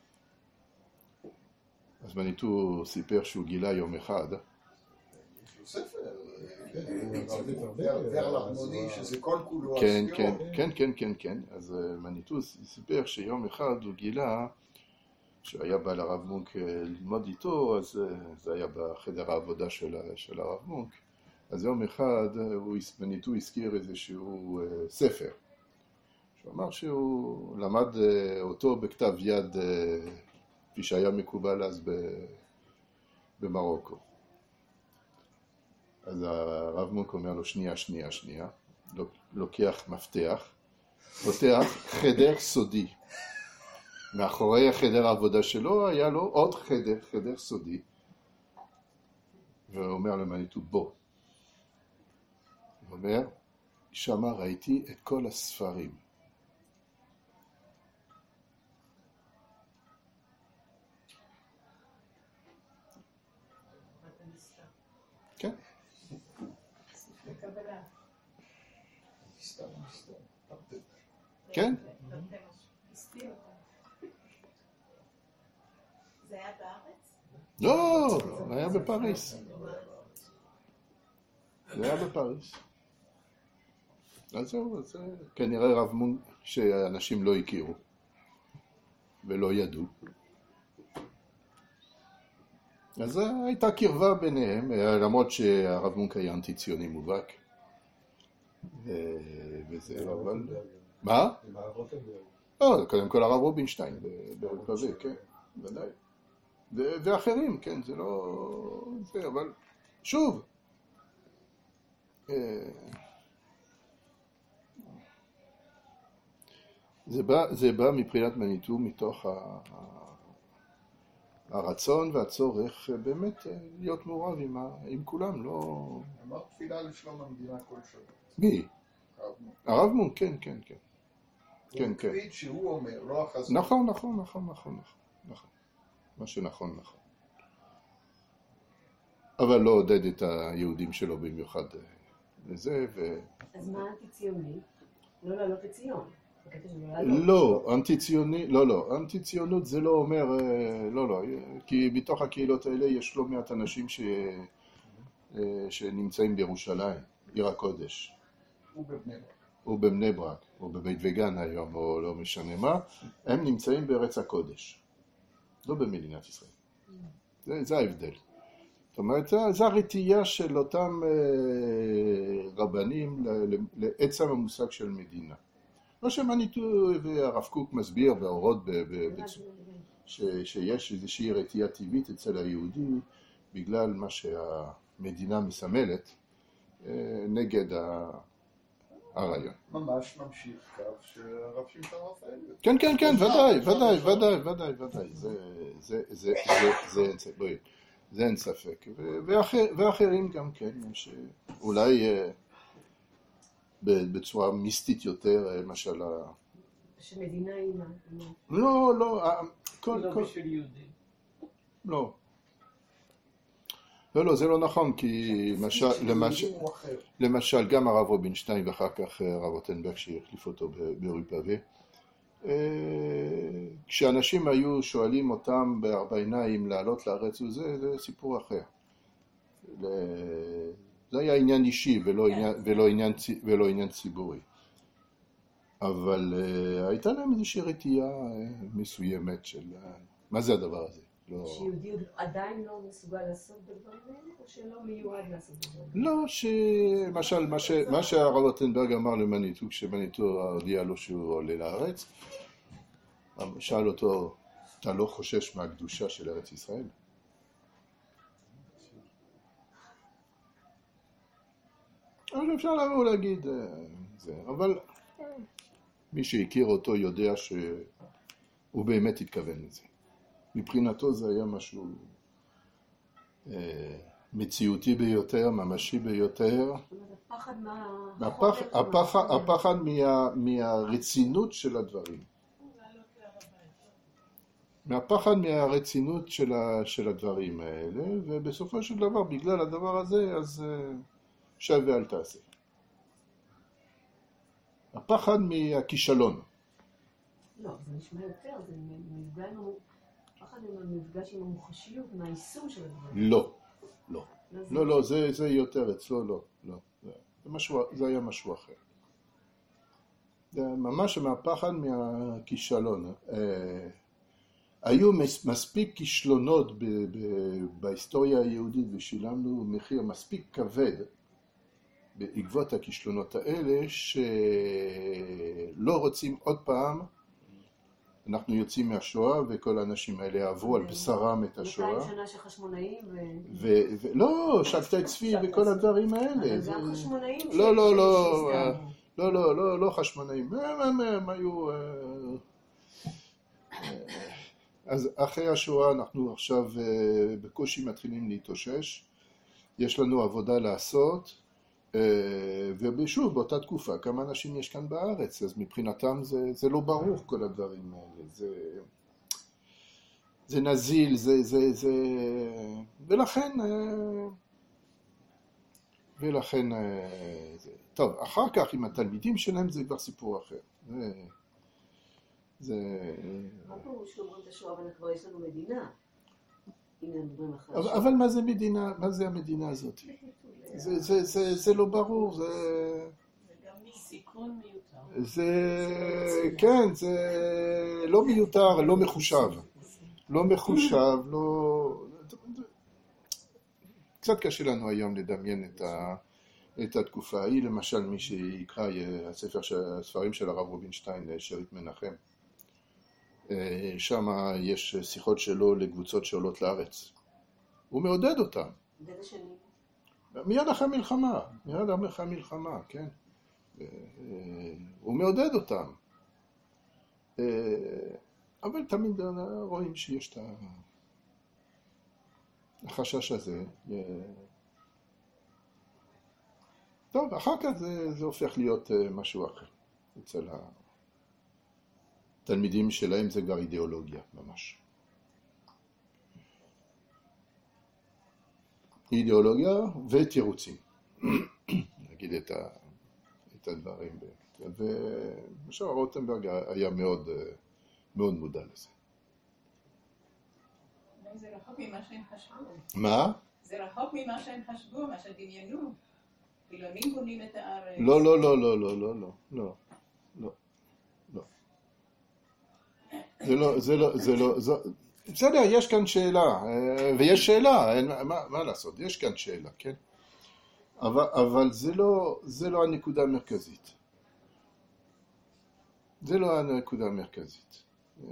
אז מניטו סיפר שהוא גילה יום אחד. יש לו ספר, דבר לחמוני, שזה כל כולו כן, הספירות. כן, כן, כן, כן, כן. אז מניטו סיפר שיום אחד הוא גילה שהיה בא לרב מונק ללמוד איתו, אז זה היה בחדר העבודה של, של הרב מונק. אז יום אחד הוא, מניטו הזכיר איזשהו ספר. שהוא אמר שהוא למד אותו בכתב יד, כפי שהיה מקובל אז במרוקו. אז הרב מונק אומר לו, שנייה, שנייה, שנייה. לוקח מפתח פותח חדר סודי. מאחורי החדר העבודה שלו היה לו עוד חדר, חדר סודי. והוא אומר למניטו, בוא. הוא אומר, שמה ראיתי את כל הספרים. כן. כן. זה היה בארץ? לא, זה היה בפריס. זה היה בפריס. אז זהו, זה כנראה רב מונק שאנשים לא הכירו ולא ידעו. אז הייתה קרבה ביניהם, למרות שהרב מונק היה אנטי-ציוני מובהק. וזה, אבל... מה? עם הרב רוטנברג. לא, קודם כל הרב רובינשטיין, ברוקווה, כן, ודאי. ואחרים, כן, זה לא... זה, אבל שוב, זה בא, זה בא מבחינת מניטו מתוך הרצון והצורך באמת להיות מעורב עם, עם כולם, לא... אמר תפילה לשלום המדינה כל שבוע. מי? הרב מונק, כן, כן, כן. כן, כן. הוא מקפיד שהוא אומר, לא החזון. נכון, נכון, נכון, נכון, נכון. מה שנכון, נכון. אבל לא עודד את היהודים שלו במיוחד לזה, ו... אז מה אנטי-ציוני? לא לעלות לציון. לא, אנטי-ציוני, לא, לא. אנטי-ציונות זה לא אומר, לא, לא. כי בתוך הקהילות האלה יש לא מעט אנשים ש... שנמצאים בירושלים, עיר הקודש. ובבני ברק. או בבני ברק, או בבית וגן היום, או לא משנה מה, הם נמצאים בארץ הקודש, לא במדינת ישראל. זה, זה ההבדל. זאת אומרת, זה הרתיעה של אותם רבנים לעצם המושג של מדינה. לא שמניטו והרב קוק מסביר באורות שיש איזושהי רתיעה טבעית אצל היהודי, בגלל מה שהמדינה מסמלת נגד ה... הרעיון. ממש ממשיך קו שהרב שמעון רפאל. כן, כן, כן, ודאי, ודאי, ודאי, ודאי, ודאי. זה, זה, זה, זה, זה, זה אין ספק. ואחרים גם כן, שאולי בצורה מיסטית יותר, למשל... שמדינה היא מה? לא, לא, לא בשביל יהודים. לא. לא, לא, זה לא נכון, כי למשל גם הרב רובינשטיין ואחר כך הרב רוטנברג שהחליף אותו ברופאבה, כשאנשים היו שואלים אותם בארבע עיניים לעלות לארץ וזה, זה סיפור אחר. זה היה עניין אישי ולא עניין, ולא עניין, ולא עניין ציבורי. אבל הייתה להם איזושהי רתיעה מסוימת של מה זה הדבר הזה. שיהודי עדיין לא מסוגל לעשות בדברים האלה, או שלא מיועד לעשות בדברים? לא, שמשל, מה שהרב רוטנברג אמר למניטו, כשמניטו הודיע לו שהוא עולה לארץ, שאל אותו, אתה לא חושש מהקדושה של ארץ ישראל? אבל אפשר לבוא להגיד זה, אבל מי שהכיר אותו יודע שהוא באמת התכוון לזה. מבחינתו זה היה משהו אה, מציאותי ביותר, ממשי ביותר. הפחד מה... הפח, הפחד, הפחד מה, מהרצינות של הדברים. מהפחד מהרצינות של, ה, של הדברים האלה, ובסופו של דבר, בגלל הדבר הזה, אז אה, שב ואל תעשה. הפחד מהכישלון. לא, זה נשמע יותר, זה מפגע עם... פחד עם המפגש עם המוחשיות, מהיישום של הדברים. לא, לא. לא, לא, זה, זה יותר אצלו, לא, לא. זה, משהו, זה היה משהו אחר. זה ממש מהפחד מהכישלון. אה, היו מספיק כישלונות ב, ב, בהיסטוריה היהודית, ושילמנו מחיר מספיק כבד בעקבות הכישלונות האלה, שלא רוצים עוד פעם, אנחנו יוצאים מהשואה, וכל האנשים האלה עברו על בשרם את השואה. מאתיים שנה של חשמונאים ו... לא, שבתאי צבי וכל הדברים האלה. אבל גם חשמונאים... לא, לא, לא. לא, לא, לא, לא חשמונאים, הם, הם, הם היו... אז אחרי השואה אנחנו עכשיו בקושי מתחילים להתאושש, יש לנו עבודה לעשות, ובשוב, באותה תקופה, כמה אנשים יש כאן בארץ, אז מבחינתם זה, זה לא ברור כל הדברים האלה, זה, זה נזיל, זה, זה, זה, ולכן, ולכן, זה, טוב, אחר כך עם התלמידים שלהם זה כבר סיפור אחר, זה, זה... מה פירוש שאומרים את השואה, אבל כבר יש לנו מדינה? אבל מה זה מדינה, מה זה המדינה הזאת? זה, זה, זה, זה לא ברור, זה... זה גם סיכון מיותר. זה, כן, זה לא מיותר, לא מחושב. לא מחושב, לא... קצת קשה לנו היום לדמיין את, ה... את התקופה ההיא, למשל מי שיקרא הספר, הספרים של הרב רובינשטיין, שארית מנחם. שם יש שיחות שלו לקבוצות שעולות לארץ. הוא מעודד אותם. באיזה שנים? מיד אחרי מלחמה, מיד אחרי מלחמה, כן. הוא מעודד אותם. אבל תמיד רואים שיש את החשש הזה. טוב, אחר כך זה, זה הופך להיות משהו אחר. אצל התלמידים שלהם זה כבר אידיאולוגיה, ממש. אידיאולוגיה ותירוצים. נגיד את, ה, את הדברים. ומשל רוטנברג היה מאוד, מאוד מודע לזה. זה רחוק ממה שהם חשבו. מה? זה רחוק ממה שהם חשבו, מה שדמיינו. חילונים בונים את הארץ. לא, לא, לא, לא, לא, לא, לא, לא, לא, לא. זה לא, זה לא, זה לא, זו... בסדר, יש כאן שאלה, ויש שאלה, אין, מה, מה לעשות, יש כאן שאלה, כן? אבל, אבל זה לא, זה לא הנקודה המרכזית. זה לא הנקודה המרכזית.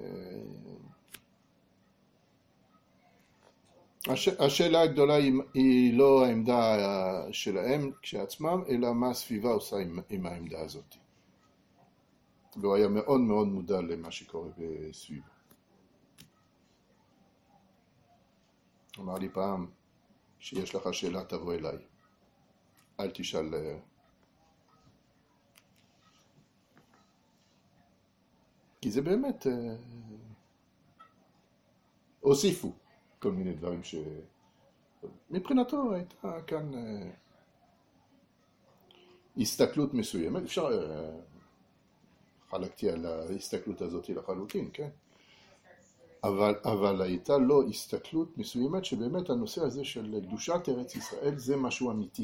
הש, השאלה הגדולה היא, היא לא העמדה שלהם כשעצמם, אלא מה הסביבה עושה עם, עם העמדה הזאת. והוא היה מאוד מאוד מודע למה שקורה בסביבו. אמר לי פעם, שיש לך שאלה תבוא אליי. אל תשאל... כי זה באמת... הוסיפו כל מיני דברים ש... מבחינתו הייתה כאן הסתכלות מסוימת. אפשר... חלקתי על ההסתכלות הזאת לחלוטין, כן? אבל, אבל הייתה לו הסתכלות מסוימת שבאמת הנושא הזה של קדושת ארץ ישראל זה משהו אמיתי.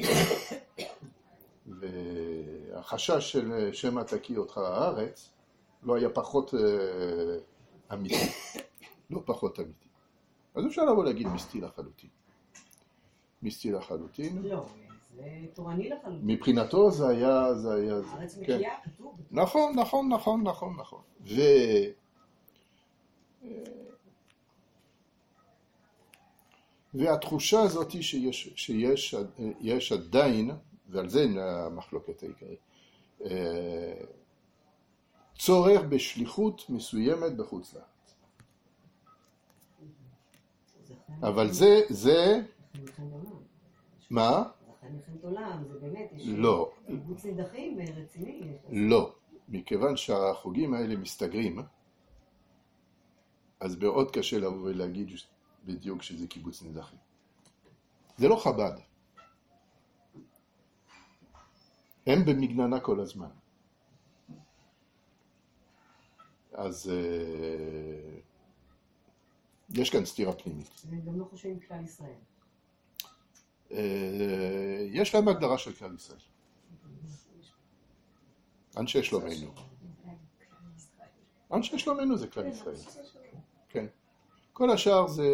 והחשש של שמא תקיא אותך הארץ לא היה פחות אה, אמיתי. לא פחות אמיתי. אז אפשר לבוא להגיד מיסטי לחלוטין. מיסטי לחלוטין. לא, זה תורני לחלוטין. מבחינתו זה היה... זה היה הארץ כן. מקיאה, כתוב. נכון, נכון, נכון, נכון, נכון. ו... והתחושה הזאת שיש, שיש, יש עדיין, ועל זה המחלוקת העיקרית, צורך בשליחות מסוימת בחוץ לארץ. אבל זה, זה... מה? אחרי מלחמת עולם, זה באמת, יש... לא. קיבוץ נידחים רציני. לא. מכיוון שהחוגים האלה מסתגרים, אז מאוד קשה לבוא ולהגיד בדיוק שזה קיבוץ נידחים. זה לא חב"ד. הם במגננה כל הזמן. אז uh, יש כאן סתירה פנימית. הם גם לא חושבים כלל ישראל. Uh, יש להם הגדרה של כלל ישראל. אנשי שלומנו. אנשי שלומנו זה כלל ישראל. כן. כל השאר זה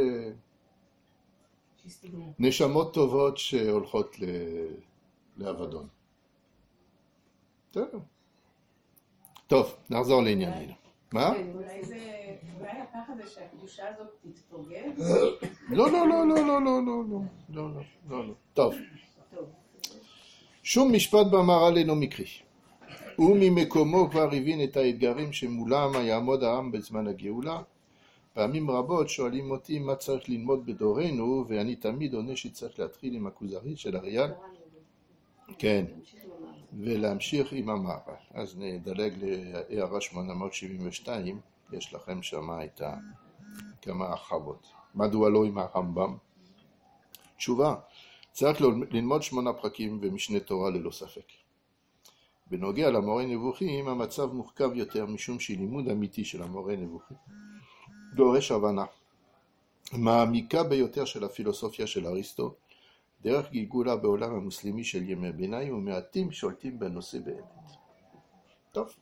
נשמות טובות שהולכות לאבדון. טוב. טוב, נחזור לענייננו. מה? אולי זה, אולי הפחד זה שהקדושה הזאת תתפוגג? לא, לא, לא, לא, לא, לא, לא, לא, לא, לא. טוב. שום משפט במהר"ל אינו מקרי. וממקומו כבר הבין את האתגרים שמולם יעמוד העם בזמן הגאולה. פעמים רבות שואלים אותי מה צריך ללמוד בדורנו, ואני תמיד עונה שצריך להתחיל עם הכוזרי של אריאל. כן, ולהמשיך עם המהר"ל. אז נדלג להערה שמונה מאות שבעים ושתיים, יש לכם שמה את כמה הרחבות. מדוע לא עם הרמב"ם? תשובה, צריך ללמוד שמונה פרקים ומשנה תורה ללא ספק. בנוגע למורה נבוכים, המצב מורכב יותר משום שלימוד אמיתי של המורה נבוכים דורש הבנה מעמיקה ביותר של הפילוסופיה של אריסטו, דרך גלגולה בעולם המוסלמי של ימי ביניים, ומעטים שולטים בנושא באמת. טוב.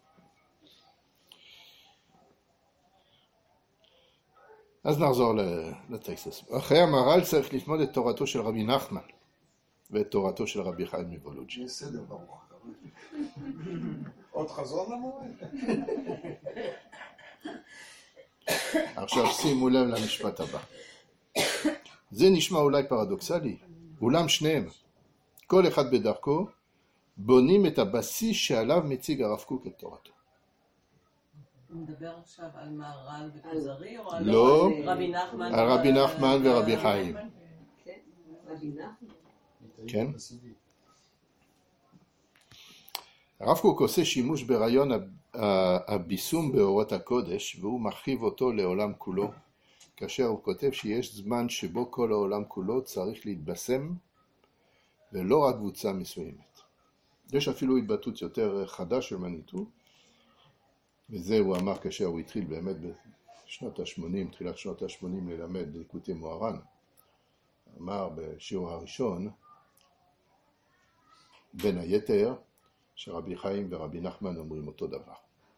אז נחזור לטקסט. אחרי המהר"ל צריך ללמוד את תורתו של רבי נחמן ואת תורתו של רבי חיים מוולוז'ין. יש סדר ברוך. עוד חזון למורה? עכשיו שימו לב למשפט הבא. זה נשמע אולי פרדוקסלי, אולם שניהם, כל אחד בדרכו, בונים את הבסיס שעליו מציג הרב קוק את תורתו. הוא מדבר עכשיו על מהר"ל וכוזרי או על לא, רבי נחמן? על רבי נחמן ורבי חיים. כן, רבי נחמן. כן. הרב קוק עושה שימוש ברעיון הביסום באורות הקודש, והוא מרחיב אותו לעולם כולו, כאשר הוא כותב שיש זמן שבו כל העולם כולו צריך להתבשם, ולא רק קבוצה מסוימת. יש אפילו התבטאות יותר חדה של מניטו, וזה הוא אמר כאשר הוא התחיל באמת בשנות ה-שמונים, תחילת שנות ה-שמונים ללמד ליקוטי מוהר"ן. אמר בשיעור הראשון, בין היתר, שרבי חיים ורבי נחמן אומרים אותו דבר.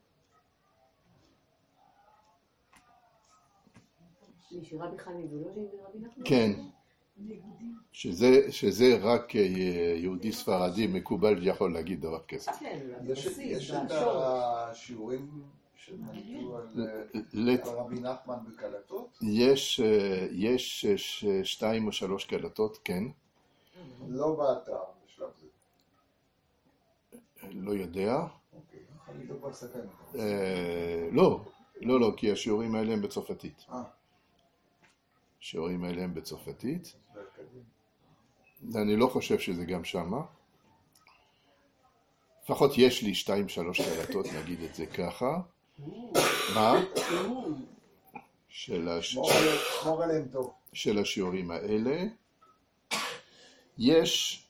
שרבי חיים מוולוז'ין ורבי נחמן? כן. שזה, שזה רק יהודי ספרדי מקובל יכול להגיד דבר כזה. כן, יש את השיעורים שנתנו על רבי נחמן בקלטות? יש, יש שתיים או שלוש קלטות, כן. לא באתר בשלב זה. לא יודע. אוקיי, חלית כבר סכן. לא, לא, לא, כי השיעורים האלה הם בצרפתית. אה. השיעורים האלה הם בצרפתית. אני לא חושב שזה גם שמה. לפחות יש לי שתיים, שלוש קלטות, נגיד את זה ככה. מה? של השיעורים האלה. יש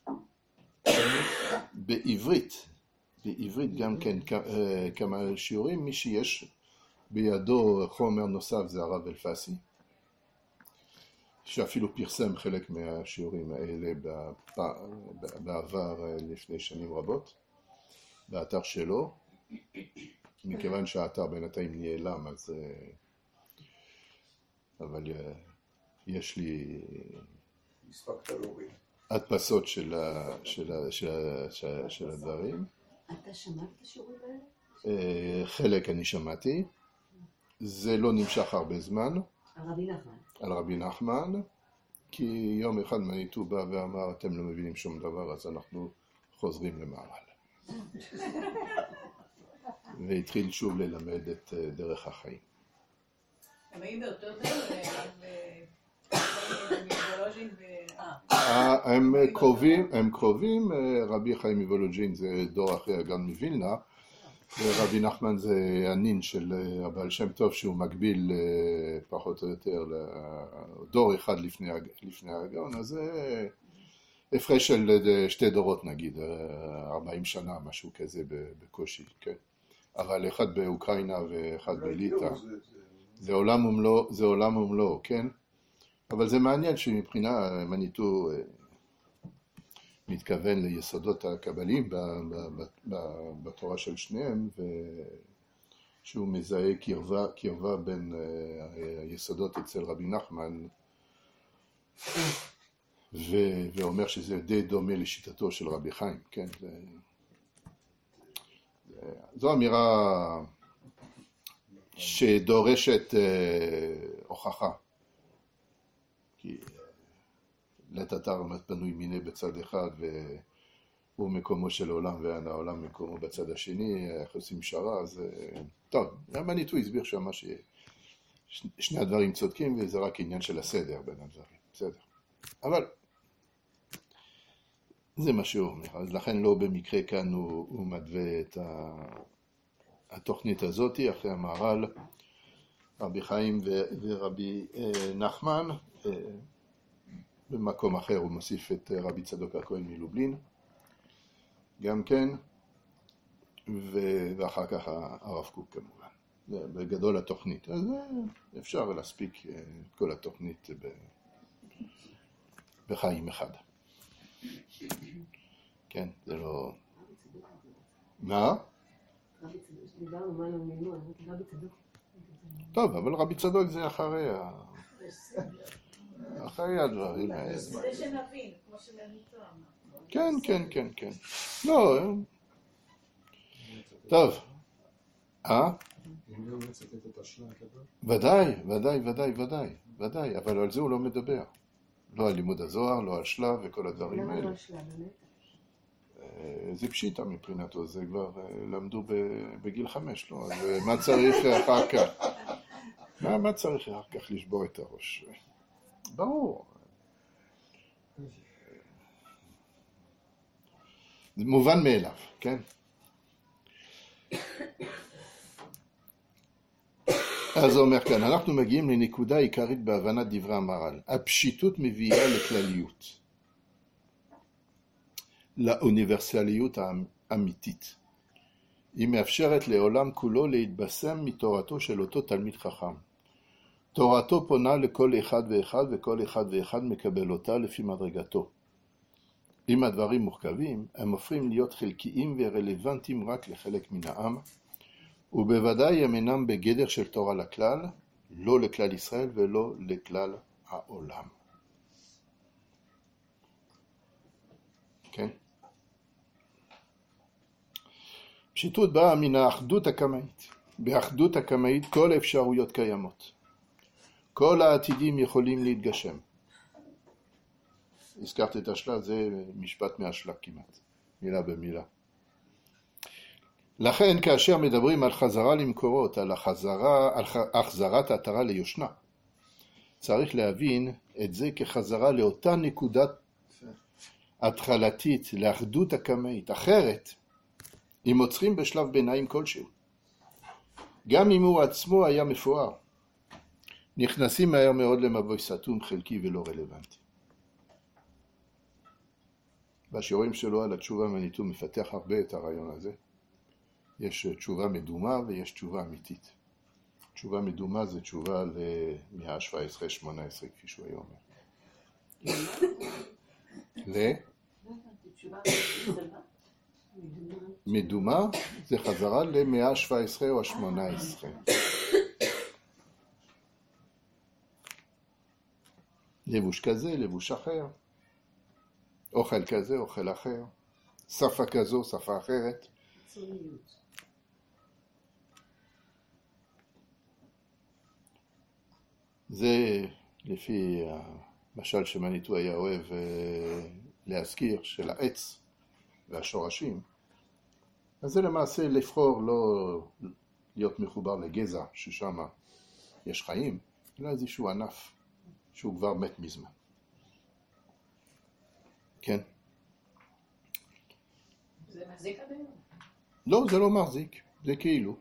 בעברית, בעברית גם כן כמה שיעורים, מי שיש בידו חומר נוסף זה הרב אלפסי, שאפילו פרסם חלק מהשיעורים האלה בעבר לפני שנים רבות, באתר שלו, מכיוון שהאתר בינתיים נעלם, אז... אבל יש לי הדפסות של הדברים. אתה שמעת את השיעורים האלה? חלק אני שמעתי. זה לא נמשך הרבה זמן. על רבי נחמן. על רבי נחמן, כי יום אחד מניטו בא ואמר, אתם לא מבינים שום דבר, אז אנחנו חוזרים למהר"ל. והתחיל שוב ללמד את דרך החיים. הם היו באותו דרך, מוולוז'ין ו... הם קרובים, הם קרובים, רבי חיים מוולוז'ין זה דור אחרי הגאון מווילנה, ורבי נחמן זה הנין של הבעל שם טוב שהוא מקביל פחות או יותר לדור אחד לפני, לפני הגאון, אז זה הפרש של שתי דורות נגיד, ארבעים שנה, משהו כזה בקושי, כן? אבל אחד באוקראינה ואחד בליטא. זה עולם ומלוא, זה עולם ומלוא, כן? אבל זה מעניין שמבחינה מניטו מתכוון ליסודות הקבליים בתורה של שניהם, ושהוא מזהה קרבה, קרבה בין היסודות אצל רבי נחמן, ואומר שזה די דומה לשיטתו של רבי חיים, כן? זו אמירה שדורשת הוכחה. כי לית אתר בנוי מיני בצד אחד, הוא מקומו של העולם והעולם מקומו בצד השני, איך עושים שרה, אז טוב, גם הניטו הסביר שמה ששני הדברים צודקים וזה רק עניין של הסדר בין הדברים, בסדר. אבל זה מה שהוא אומר, אז לכן לא במקרה כאן הוא, הוא מדווה את התוכנית הזאת אחרי המהר"ל, רבי חיים ו, ורבי אה, נחמן, אה, במקום אחר הוא מוסיף את רבי צדוק הכהן מלובלין, גם כן, ו- ואחר כך הרב קוק כמובן. זה בגדול התוכנית. אז אפשר להספיק את כל התוכנית ב- בחיים אחד. כן, זה לא... מה? דיברנו מה לא מינו, רבי צדוק. טוב, אבל רבי צדוק זה אחרי ה... אחרי הדברים האלה. זה שנבין, כמו שמניתו אמר. כן, כן, כן, כן. לא, טוב. אה? אם לא מצטט את השלה הגדול? ודאי, ודאי, ודאי, ודאי, ודאי, אבל על זה הוא לא מדבר. לא על לימוד הזוהר, לא על שלה וכל הדברים האלה. למה לא על שלה, באמת? זה פשיטה מבחינתו, זה כבר למדו בגיל חמש, לא? אז מה צריך אחר כך? מה, מה צריך אחר כך לשבור את הראש? ברור. זה מובן מאליו, כן? אז הוא אומר כאן, אנחנו מגיעים לנקודה עיקרית בהבנת דברי המהר"ל. הפשיטות מביאה לכלליות, לאוניברסליות האמיתית. היא מאפשרת לעולם כולו להתבשם מתורתו של אותו תלמיד חכם. תורתו פונה לכל אחד ואחד, וכל אחד ואחד מקבל אותה לפי מדרגתו. אם הדברים מורכבים, הם הופכים להיות חלקיים ורלוונטיים רק לחלק מן העם, ובוודאי הם אינם בגדר של תורה לכלל, לא לכלל ישראל ולא לכלל העולם. כן? פשיטות באה מן האחדות הקמאית. באחדות הקמאית כל האפשרויות קיימות. כל העתידים יכולים להתגשם. הזכרת את השלה, זה משפט מהשלה כמעט, מילה במילה. לכן כאשר מדברים על חזרה למקורות, על החזרה, על החזרת העטרה ליושנה, צריך להבין את זה כחזרה לאותה נקודת התחלתית, לאחדות הקמאית. אחרת, אם עוצרים בשלב ביניים כלשהו, גם אם הוא עצמו היה מפואר, נכנסים מהר מאוד למבוי סתום חלקי ולא רלוונטי. בשיעורים שלו על התשובה מניתו מפתח הרבה את הרעיון הזה. יש תשובה מדומה ויש תשובה אמיתית. תשובה מדומה זה תשובה למאה ה-שבע עשרה שמונה עשרה, כפי שהוא היה אומר. ל? מדומה זה חזרה למאה ה-שבע עשרה או ה-שמונה עשרה. לבוש כזה, לבוש אחר. אוכל כזה, אוכל אחר. שפה כזו, שפה אחרת. זה לפי המשל שמניטו היה אוהב להזכיר של העץ והשורשים. אז זה למעשה לבחור לא להיות מחובר לגזע ששם יש חיים, אלא איזשהו ענף שהוא כבר מת מזמן. כן? זה מחזיק עדיין? לא, זה לא מחזיק, זה כאילו.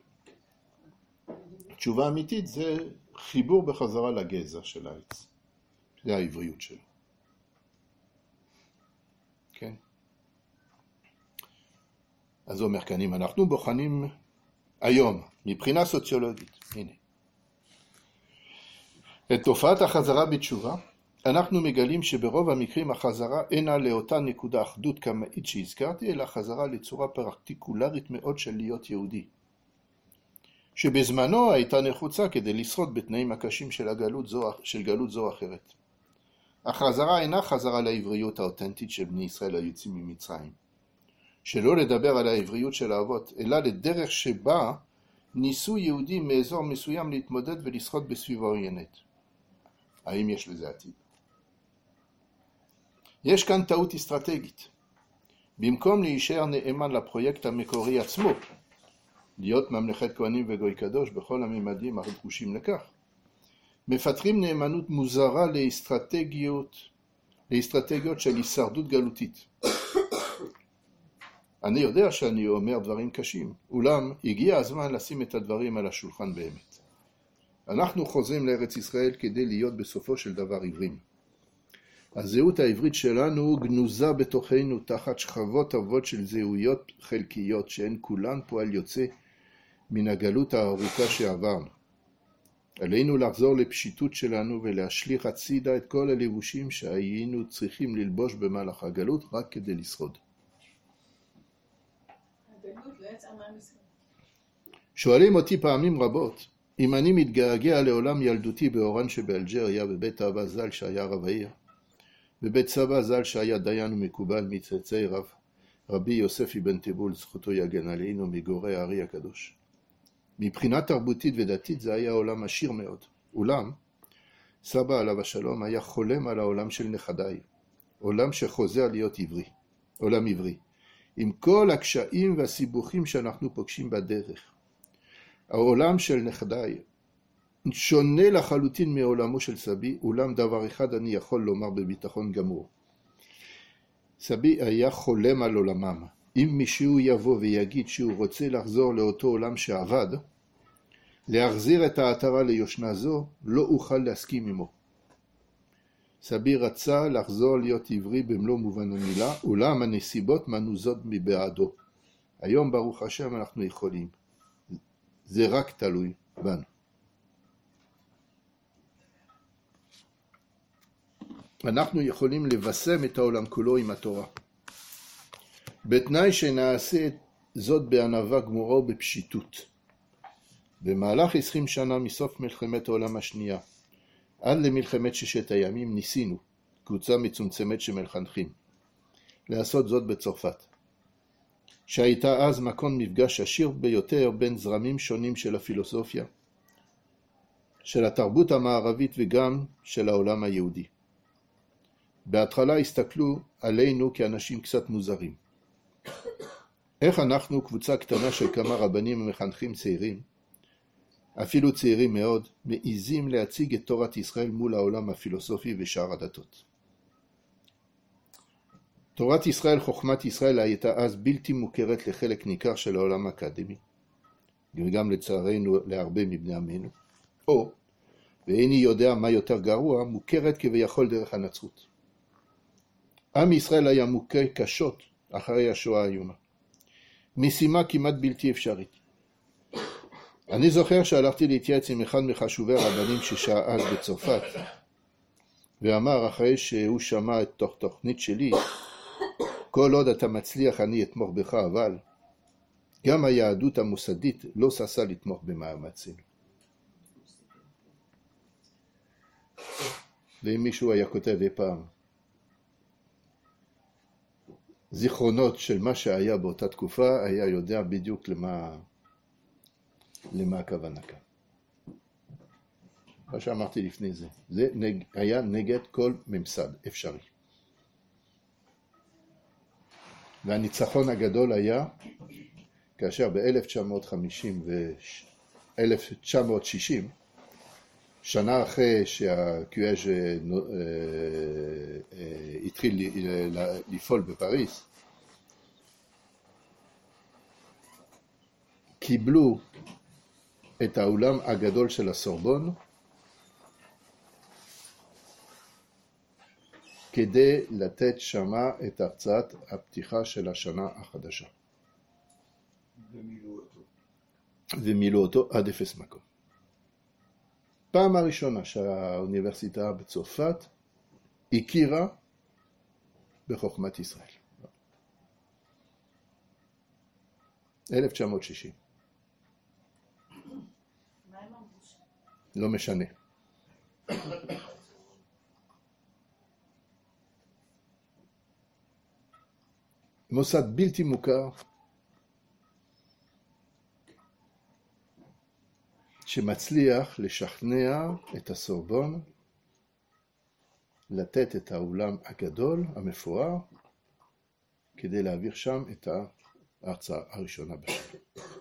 תשובה אמיתית זה חיבור בחזרה לגזע של העץ. זה העבריות שלו. כן? אז הוא אומר כאן, אם אנחנו בוחנים היום, מבחינה סוציולוגית, הנה, את תופעת החזרה בתשובה, אנחנו מגלים שברוב המקרים החזרה אינה לאותה נקודה אחדות קמאית שהזכרתי, אלא חזרה לצורה פרקטיקולרית מאוד של להיות יהודי, שבזמנו הייתה נחוצה כדי לשרוד בתנאים הקשים של, הגלות זו, של גלות זו אחרת. החזרה אינה חזרה לעבריות האותנטית של בני ישראל היוצאים ממצרים, שלא לדבר על העבריות של האבות, אלא לדרך שבה ניסו יהודים מאזור מסוים להתמודד ולשרוד בסביבה עוינת. האם יש לזה עתיד? יש כאן טעות אסטרטגית. במקום להישאר נאמן לפרויקט המקורי עצמו, להיות ממלכת כהנים וגוי קדוש בכל הממדים הדרושים לכך, מפתחים נאמנות מוזרה לאסטרטגיות, לאסטרטגיות של הישרדות גלותית. אני יודע שאני אומר דברים קשים, אולם הגיע הזמן לשים את הדברים על השולחן באמת. אנחנו חוזרים לארץ ישראל כדי להיות בסופו של דבר עברים. הזהות העברית שלנו גנוזה בתוכנו תחת שכבות רבות של זהויות חלקיות שהן כולן פועל יוצא מן הגלות הארוכה שעברנו. עלינו לחזור לפשיטות שלנו ולהשליך הצידה את כל הלבושים שהיינו צריכים ללבוש במהלך הגלות רק כדי לשרוד. הגלות לא יצאה מהמשרד. שואלים אותי פעמים רבות אם אני מתגעגע לעולם ילדותי באורן שבאלג'ריה בבית אבא ז"ל שהיה רב העיר, בבית סבא ז"ל שהיה דיין ומקובל מצאצאי רב, רבי יוסף אבן תיבול זכותו יגן עלינו מגורי הארי הקדוש. מבחינה תרבותית ודתית זה היה עולם עשיר מאוד. אולם, סבא עליו השלום היה חולם על העולם של נכדיי, עולם שחוזר להיות עברי, עולם עברי, עם כל הקשיים והסיבוכים שאנחנו פוגשים בדרך. העולם של נכדיי שונה לחלוטין מעולמו של סבי, אולם דבר אחד אני יכול לומר בביטחון גמור. סבי היה חולם על עולמם. אם מישהו יבוא ויגיד שהוא רוצה לחזור לאותו עולם שעבד, להחזיר את העטרה ליושנה זו, לא אוכל להסכים עמו. סבי רצה לחזור להיות עברי במלוא מובן המילה, אולם הנסיבות מנוזות מבעדו. היום ברוך השם אנחנו יכולים. זה רק תלוי בנו. אנחנו יכולים לבשם את העולם כולו עם התורה. בתנאי שנעשה זאת בענווה גמורה ובפשיטות. במהלך עשרים שנה מסוף מלחמת העולם השנייה, עד למלחמת ששת הימים ניסינו, קבוצה מצומצמת של מחנכים, לעשות זאת בצרפת, שהייתה אז מקום מפגש עשיר ביותר בין זרמים שונים של הפילוסופיה, של התרבות המערבית וגם של העולם היהודי. בהתחלה הסתכלו עלינו כאנשים קצת מוזרים. איך אנחנו, קבוצה קטנה של כמה רבנים ומחנכים צעירים, אפילו צעירים מאוד, מעיזים להציג את תורת ישראל מול העולם הפילוסופי ושאר הדתות. תורת ישראל, חוכמת ישראל, הייתה אז בלתי מוכרת לחלק ניכר של העולם האקדמי, וגם לצערנו להרבה מבני עמנו, או, ואיני יודע מה יותר גרוע, מוכרת כביכול דרך הנצרות. עם ישראל היה מוכה קשות אחרי השואה האיומה. משימה כמעט בלתי אפשרית. אני זוכר שהלכתי להתייעץ עם אחד מחשובי הרבנים ששעה אז בצרפת, ואמר אחרי שהוא שמע את תוך תוכנית שלי, כל עוד אתה מצליח אני אתמוך בך, אבל גם היהדות המוסדית לא ששה לתמוך במאמצינו. ואם מישהו היה כותב אי פעם זיכרונות של מה שהיה באותה תקופה, היה יודע בדיוק למה, למה הכוונה כאן. מה שאמרתי לפני זה, זה נג, היה נגד כל ממסד אפשרי. והניצחון הגדול היה כאשר ב-אלף תשע מאות חמישים ו-אלף תשע מאות שישים, שנה אחרי שהקיואז' התחיל לפעול בפריז, קיבלו את האולם הגדול של הסורבון כדי לתת שמה את הרצאת הפתיחה של השנה החדשה. ומילאו אותו. ומילאו אותו עד אפס מקום. פעם הראשונה שהאוניברסיטה בצרפת הכירה בחוכמת ישראל. אלף תשע מאות שישים. מה הם אמרו? לא משנה. מוסד בלתי מוכר שמצליח לשכנע את הסורבון לתת את האולם הגדול, המפואר, כדי להעביר שם את ההרצאה הראשונה בשם.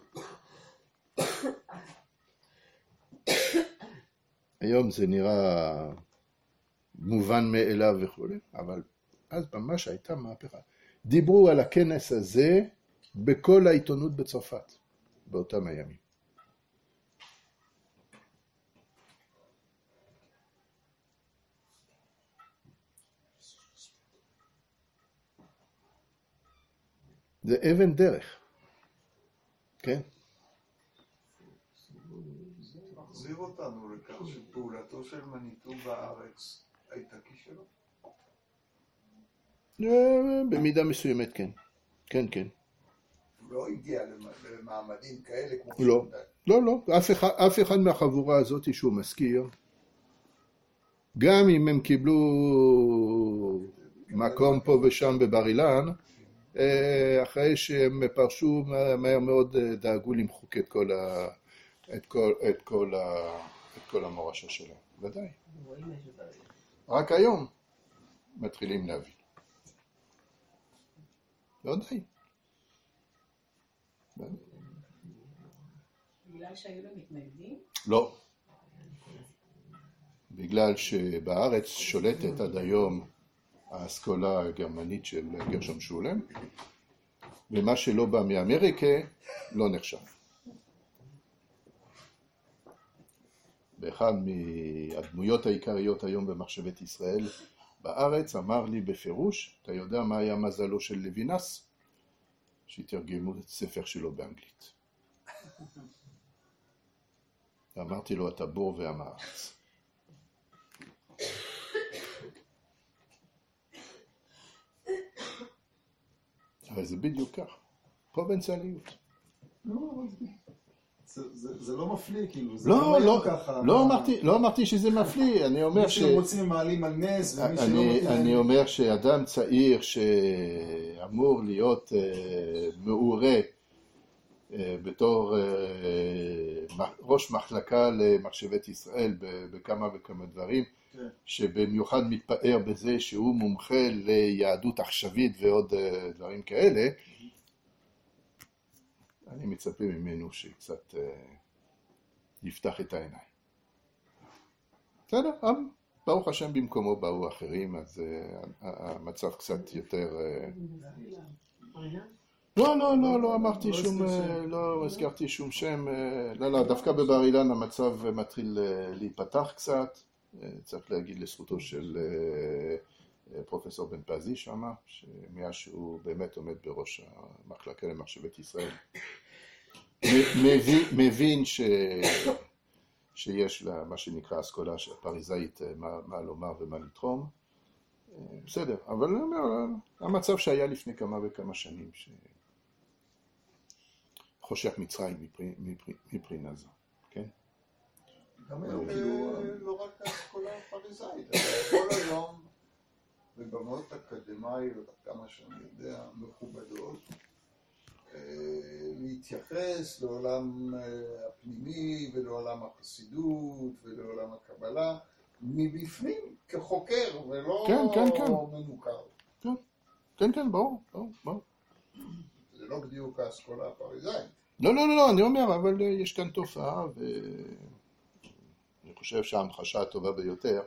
היום זה נראה מובן מאליו וכו', אבל אז ממש הייתה מהפכה. דיברו על הכנס הזה בכל העיתונות בצרפת, באותם הימים. זה אבן דרך, כן? מחזיר אותנו לכך שפעולתו של מניטו בארץ הייתה כישלון. במידה מסוימת, כן. כן, כן. הוא לא הגיע למעמדים כאלה כמו לא, לא, לא. אף אחד, אף אחד מהחבורה הזאת שהוא מזכיר, גם אם הם קיבלו מקום פה ושם בבר אילן, אחרי שהם פרשו מהר מאוד דאגו למחוק את כל ה... את כל, את כל, ה... את כל המורשה שלהם. ודאי. רק היום מתחילים להבין. לא די. בגלל שהיו לו מתנגדים? לא. בגלל שבארץ שולטת עד היום האסכולה הגרמנית של גרשום שולם, ומה שלא בא מאמריקה לא נחשב. באחד מהדמויות העיקריות היום במחשבת ישראל בארץ אמר לי בפירוש, אתה יודע מה היה מזלו של לוינס? שהתרגמו את ספר שלו באנגלית. אמרתי לו, אתה בור ועם הארץ. אבל זה בדיוק כך. פרובנציאליות. זה לא מפליא, כאילו. לא, לא, לא אמרתי, לא אמרתי שזה מפליא. אני אומר ש... מי שרוצים מעלים על נס, ומי שלא מתאים... אני אומר שאדם צעיר שאמור להיות מעורה בתור ראש מחלקה למחשבת ישראל בכמה וכמה דברים, שבמיוחד מתפאר בזה שהוא מומחה ליהדות עכשווית ועוד דברים כאלה, אני מצפה ממנו שקצת יפתח את העיניים. בסדר, ברוך השם במקומו באו אחרים, אז המצב קצת יותר... לא, לא, לא, לא אמרתי שום, לא הזכרתי שום שם, לא, לא, דווקא בבר אילן המצב מתחיל להיפתח קצת, צריך להגיד לזכותו של פרופסור בן פזי שמה, שמאז שהוא באמת עומד בראש המחלקה למחשבת ישראל, מבין, מבין ש... שיש לה מה שנקרא אסכולה הפריזאית, מה, מה לומר ומה לתרום. בסדר, אבל אני אומר, המצב שהיה לפני כמה וכמה שנים, שחושך מצרים מבחינה זו, כן? גם היום לא רק האסכולה הפריזאית, אבל כל היום בבמות אקדמיות, כמה שאני יודע, מכובדות, להתייחס לעולם הפנימי ולעולם החסידות ולעולם הקבלה מבפנים כחוקר ולא כן, כן, כן. מנוכר. כן, כן, כן, ברור, ברור, ברור. זה לא בדיוק האסכולה הפריזאית. לא, לא, לא, לא, אני אומר, אבל יש כאן תופעה, ואני חושב שההמחשה הטובה ביותר,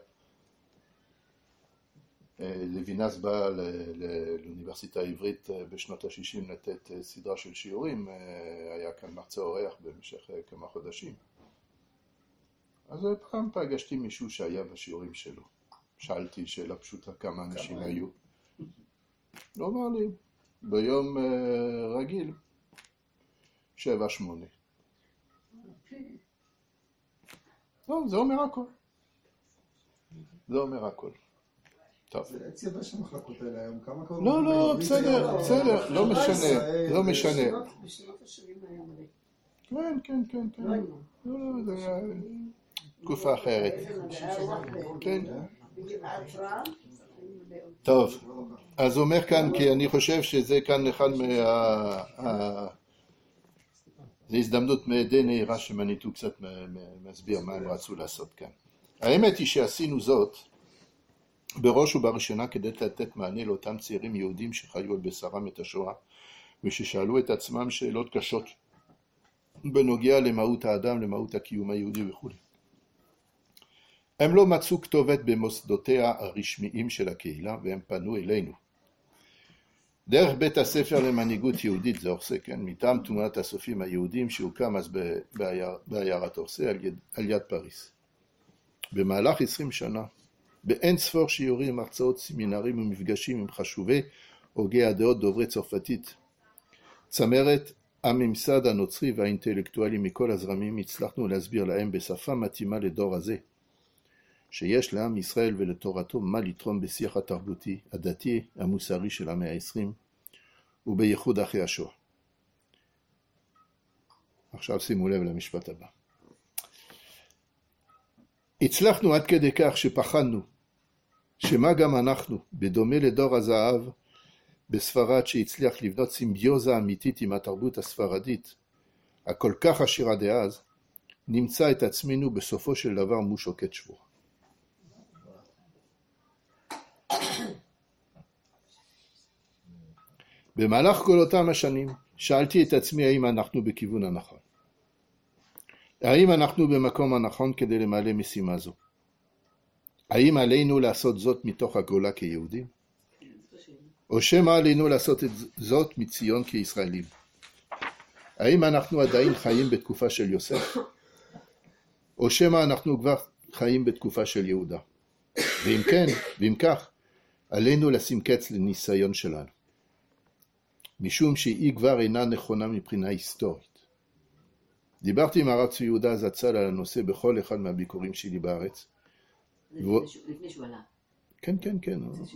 לוינס בא לאוניברסיטה העברית בשנות ה-שישים לתת סדרה של שיעורים, היה כאן מרצה אורח במשך כמה חודשים. אז פעם פגשתי מישהו שהיה בשיעורים שלו. שאלתי שאלה פשוטה כמה אנשים היו. לא אמר לי, ביום רגיל, שבע, שמונה. לא, זה אומר הכל. זה אומר הכל. טוב. זה עץ יבש המחלקות האלה היום, כמה כבר... לא, לא, בסדר, בסדר, לא משנה, לא משנה. בשנות ה-שבעים היה מלא. כן, כן, כן, כן. לא, לא, זה היה תקופה אחרת. כן. טוב, אז הוא אומר כאן, כי אני חושב שזה כאן אחד מה... זו הזדמנות די נהירה שמניטו קצת מסביר מה הם רצו לעשות כאן. האמת היא שעשינו זאת, בראש ובראשונה כדי לתת מענה לאותם צעירים יהודים שחיו על בשרם את השואה, וששאלו את עצמם שאלות קשות בנוגע למהות האדם, למהות הקיום היהודי וכו'. הם לא מצאו כתובת במוסדותיה הרשמיים של הקהילה, והם פנו אלינו. דרך בית הספר למנהיגות יהודית, זה אורסה, כן? מטעם תנועת הסופים היהודים שהוקם אז בעיירת אורסה על יד, על יד פריס. במהלך עשרים שנה, באין ספור שיעורים, הרצאות, סמינרים ומפגשים עם חשובי הוגי הדעות דוברי צרפתית, צמרת הממסד הנוצרי והאינטלקטואלי מכל הזרמים, הצלחנו להסביר להם בשפה מתאימה לדור הזה, שיש לעם ישראל ולתורתו מה לתרום בשיח התרבותי, הדתי, המוסרי של המאה העשרים, ובייחוד אחרי השואה. עכשיו שימו לב למשפט הבא. הצלחנו עד כדי כך שפחדנו, שמה גם אנחנו, בדומה לדור הזהב, בספרד שהצליח לבנות סימביוזה אמיתית עם התרבות הספרדית, הכל כך עשירה דאז, נמצא את עצמנו בסופו של דבר מושוקת שבורה. במהלך כל אותם השנים, שאלתי את עצמי האם אנחנו בכיוון הנכון. האם אנחנו במקום הנכון כדי למלא משימה זו? האם עלינו לעשות זאת מתוך הגולה כיהודים? או שמא עלינו לעשות את זאת מציון כישראלים? האם אנחנו עדיין חיים בתקופה של יוסף? או שמא אנחנו כבר חיים בתקופה של יהודה? ואם כן, ואם כך, עלינו לשים קץ לניסיון שלנו. משום שהיא כבר אינה נכונה מבחינה היסטורית. דיברתי עם הרב צבי יהודה זצ"ל על הנושא בכל אחד מהביקורים שלי בארץ. לפני שהוא עלה. כן, כן, כן.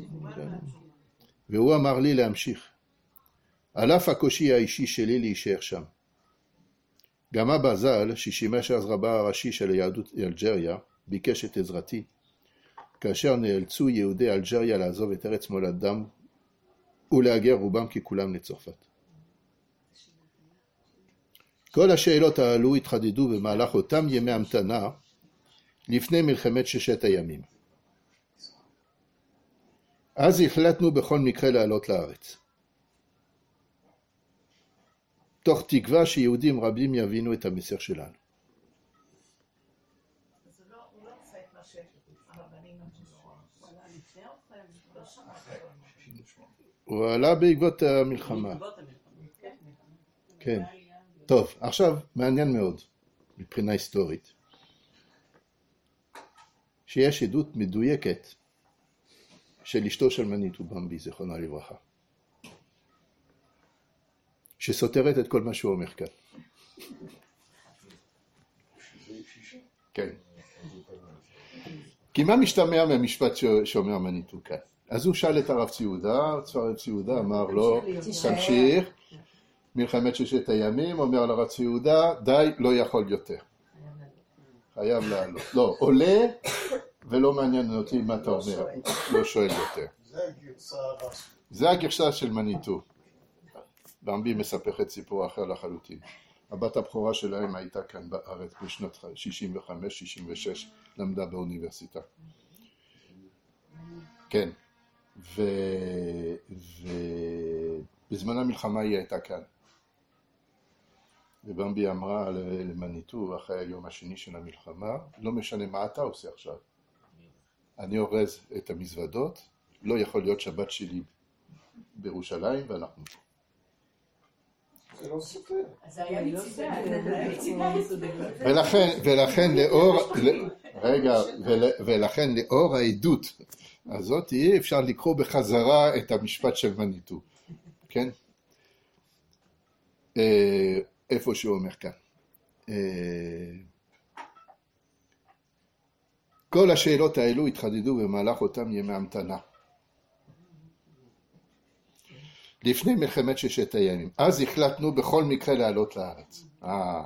והוא אמר לי להמשיך. על אף הקושי האישי שלי להישאר שם. גם אבא ז"ל, ששימש אז רבה הראשי של יהדות אלג'ריה, ביקש את עזרתי, כאשר נאלצו יהודי אלג'ריה לעזוב את ארץ מולדתם ולהגר רובם ככולם לצרפת. כל השאלות האלו התחדדו במהלך אותם ימי המתנה לפני מלחמת ששת הימים. אז החלטנו בכל מקרה לעלות לארץ. תוך תקווה שיהודים רבים יבינו את המסר שלנו. אז הוא לא עושה את מה שהרבנים אמרו, הוא עלה לפני אתכם, לא שמעתם. הוא עלה בעקבות המלחמה. כן. טוב, עכשיו מעניין מאוד מבחינה היסטורית, שיש עדות מדויקת של אשתו של מניטו במבי, זיכרונה לברכה, שסותרת את כל מה שהוא אומר כאן. כן. כי מה משתמע מהמשפט שאומר מניטו כאן? אז הוא שאל את הרב צבי יהודה, הרב צבי יהודה אמר לו, תמשיך, מלחמת ששת הימים, אומר לרב צבי יהודה, די, לא יכול יותר. חייב לעלות. לא, עולה, ולא מעניין אותי מה אתה אומר, לא שואל יותר. זה הגרסה הרסמית. זה הגרסה של מניטו. במבי מספר את סיפור אחר לחלוטין. הבת הבכורה שלהם הייתה כאן בארץ בשנות שישים וחמש שישים ושש, למדה באוניברסיטה. כן. ובזמן המלחמה היא הייתה כאן. ובמבי אמרה למניטו אחרי היום השני של המלחמה, לא משנה מה אתה עושה עכשיו. אני אורז את המזוודות, לא יכול להיות שבת שלי בירושלים ואנחנו פה. זה לא סותר. אז היה מצידה, היה מצידה. ולכן, ולכן לאור, רגע, ולכן לאור העדות הזאת אי אפשר לקרוא בחזרה את המשפט של מניטו. כן? איפה שהוא אומר כאן. כל השאלות האלו התחדדו במהלך אותם ימי המתנה. לפני מלחמת ששת הימים. אז החלטנו בכל מקרה לעלות לארץ. אה.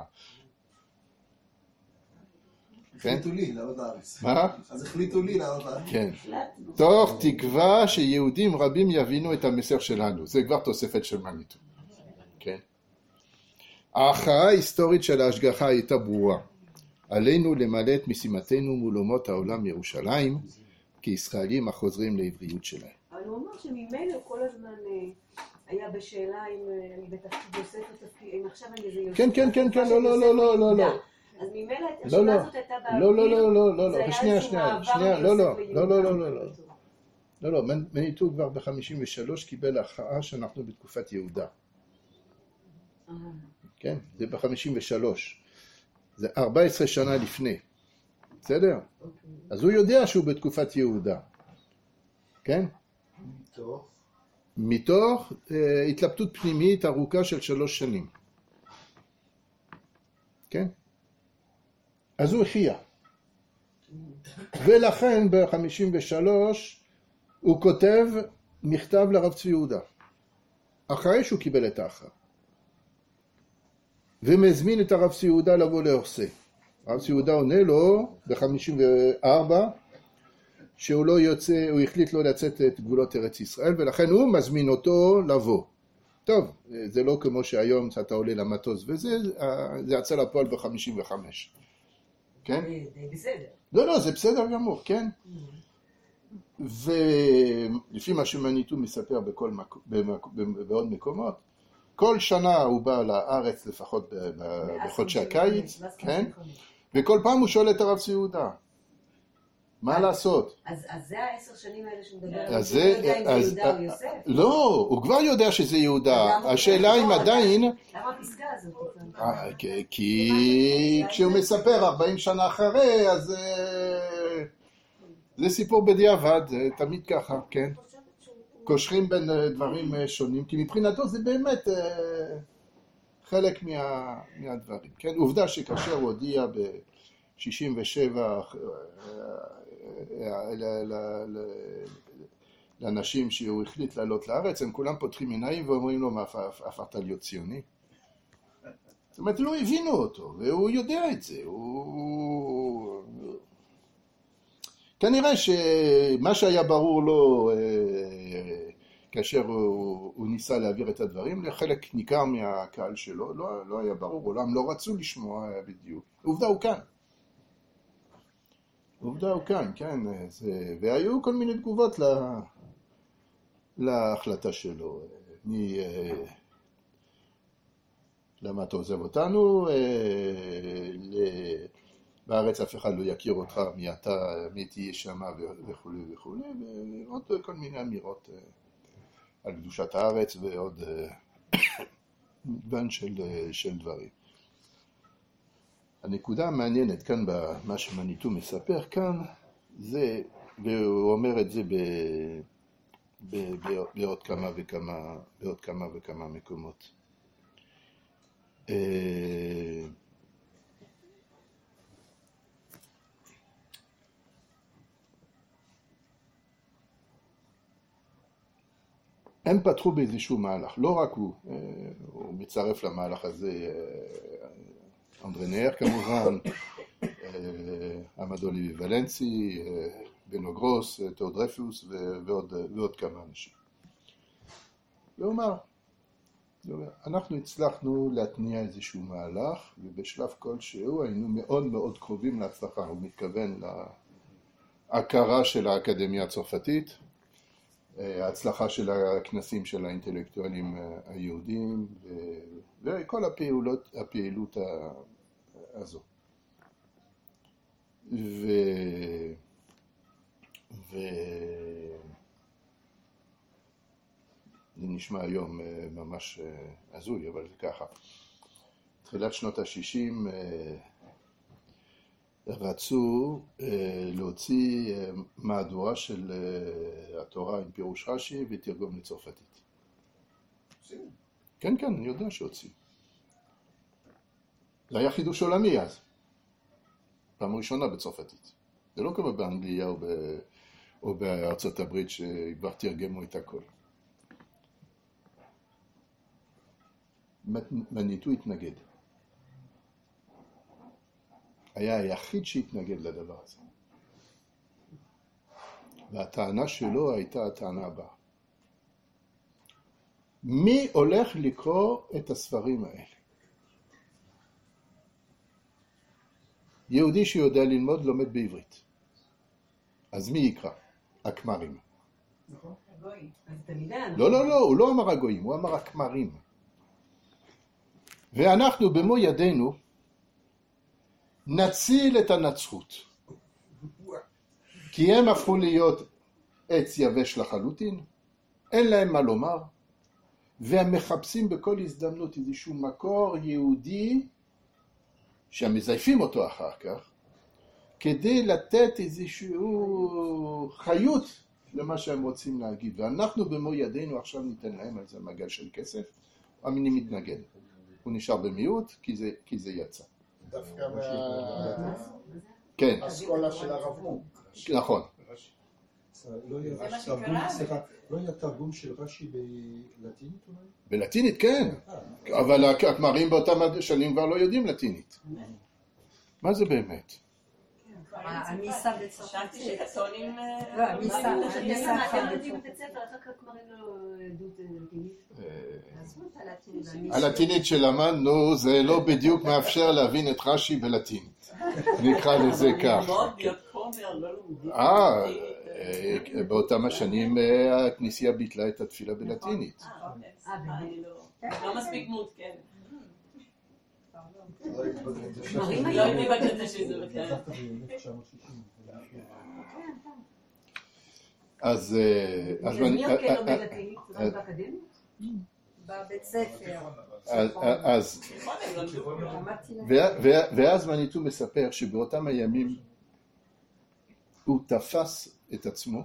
החליטו לי לעלות לארץ. מה? אז החליטו לי לעלות לארץ. כן. תוך תקווה שיהודים רבים יבינו את המסר שלנו. זה כבר תוספת של מניטו. כן. ההכרעה ההיסטורית של ההשגחה הייתה ברורה. עלינו למלא את משימתנו מול אומות העולם ירושלים, כישראלים החוזרים לעבריות שלהם. אבל הוא אמר שממילא כל הזמן היה בשאלה אם אני בתפקיד יוסף או תפקיד, אם עכשיו אני איזה יוסף. כן, כן, כן, כן, לא, לא, לא, לא, לא, לא. אז ממילא לא, השאלה לא, הזאת הייתה באוויר. לא, לא, לא, לא, לא, זה לא, היה שנייה, איזשהו שנייה, מעבר שנייה, לא, מיוסף לא, ליהודה. לא, לא, לא, לא, לא. לא, לא, מניטו כבר ב-חמישים ושלוש קיבל הכרעה שאנחנו בתקופת יהודה. כן, זה ב-חמישים ושלוש. זה ארבע עשרה שנה לפני. בסדר? אז הוא יודע שהוא בתקופת יהודה. כן? מתוך? מתוך אה, התלבטות פנימית ארוכה של שלוש שנים. כן? אז הוא החיה. ולכן ב-חמישים ושלוש הוא כותב מכתב לרב צבי יהודה. אחרי שהוא קיבל את ההכרעה. ומזמין את הרב צבי יהודה לבוא לאורסה. הרב צבי יהודה עונה לו ב-חמישים וארבע שהוא לא יוצא, הוא החליט לא לצאת את גבולות ארץ ישראל, ולכן הוא מזמין אותו לבוא. טוב, זה לא כמו שהיום אתה עולה למטוס וזה, זה יצא לפועל ב-חמישים וחמש. כן? זה בסדר. לא, לא, זה בסדר גמור, כן? ולפי מה שמניטו מספר בכל מק... במק... בעוד מקומות, כל שנה הוא בא לארץ לפחות בחודשי הקיץ, כן? וכל פעם הוא שואל את הרב צבי יהודה, מה לעשות? אז זה העשר שנים האלה שהוא מדבר על אז זה, הוא יודע אם זה יהודה או יוסף? לא, הוא כבר יודע שזה יהודה, השאלה אם עדיין... למה הפסקה הזאת? כי כשהוא מספר ארבעים שנה אחרי, אז זה סיפור בדיעבד, זה תמיד ככה, כן? קושרים בין דברים שונים, כי מבחינתו זה באמת חלק מהדברים, כן? עובדה שכאשר הוא הודיע ב-שישים ושבע לאנשים שהוא החליט לעלות לארץ, הם כולם פותחים עיניים ואומרים לו, מה הפכת להיות ציוני? זאת אומרת, לא הבינו אותו, והוא יודע את זה, הוא... כנראה שמה שהיה ברור לו כאשר הוא, הוא ניסה להעביר את הדברים, לחלק ניכר מהקהל שלו, לא, לא היה ברור, אולם לא רצו לשמוע בדיוק. עובדה הוא כאן. עובדה הוא כאן, כן. זה, והיו כל מיני תגובות לה, להחלטה שלו. מי, למה אתה עוזב אותנו? בארץ אף אחד לא יכיר אותך, מי אתה, מי תהיה שמה וכו' וכו', ועוד כל מיני אמירות על קדושת הארץ ועוד מגוון של, של דברים. הנקודה המעניינת כאן במה שמניטו מספר כאן, זה, והוא אומר את זה ב, ב, ב, בעוד כמה וכמה, בעוד כמה וכמה מקומות. הם פתחו באיזשהו מהלך, לא רק הוא, הוא מצטרף למהלך הזה, אנדרי נאר כמובן, עמדו ליבי ולנסי, בנו גרוס, תאודרפוס ועוד, ועוד כמה אנשים. ואומר, אנחנו הצלחנו להתניע איזשהו מהלך, ובשלב כלשהו היינו מאוד מאוד קרובים להצלחה, הוא מתכוון להכרה של האקדמיה הצרפתית, ההצלחה של הכנסים של האינטלקטואלים היהודים וכל הפעילות, הפעילות הזו. ו... ו... זה נשמע היום ממש הזוי, אבל זה ככה. תחילת שנות ה-שישים רצו להוציא מהדורה של התורה עם פירוש רש"י ותרגום לצרפתית. כן, כן, אני יודע שהוציא. זה היה חידוש עולמי אז. פעם ראשונה בצרפתית. זה לא כמו באנגליה או, ב... או בארצות הברית שכבר תרגמו את הכל. מניטו התנגד. היה היחיד שהתנגד לדבר הזה. והטענה שלו הייתה הטענה הבאה. מי הולך לקרוא את הספרים האלה? יהודי שיודע ללמוד לומד בעברית. אז מי יקרא? הכמרים. אז תלמידי, לא, לא, לא, הוא לא אמר הגויים, הוא אמר הכמרים. ואנחנו במו ידינו נציל את הנצרות. כי הם הפכו להיות עץ יבש לחלוטין, אין להם מה לומר, והם מחפשים בכל הזדמנות איזשהו מקור יהודי, שמזייפים אותו אחר כך, כדי לתת איזשהו חיות למה שהם רוצים להגיד. ואנחנו במו ידינו עכשיו ניתן להם על זה מגל של כסף, אני מתנגד. הוא נשאר במיעוט כי זה, כי זה יצא. דווקא מה... כן. אסכולה של הרב מוק. נכון. לא היה תרגום של רש"י בלטינית אולי? בלטינית כן, אבל הכמרים באותם שנים כבר לא יודעים לטינית. מה זה באמת? המיסה בצרפתית. חשבתי שקתונים... לא, המיסה, המיסה אתם אחת לומדים בצרפתית. בבית ספר, איך הכמרים לא עדות לטינית? עזבו את הלטינית. הלטינית שלמדנו זה לא בדיוק מאפשר להבין את רש"י בלטינית. נקרא לזה כך. מאוד להיות חומר, לא לומדים. אה, באותם השנים הכנסייה ביטלה את התפילה בלטינית. אה, אוקיי. אני לא מספיק מעודכן. כמרים לא הייתי בקטע שזה וכן. אז... מי כן לומד לטינית? רק באקדמיה? בבית ספר. אז... ואז מניטו מספר שבאותם הימים הוא תפס את עצמו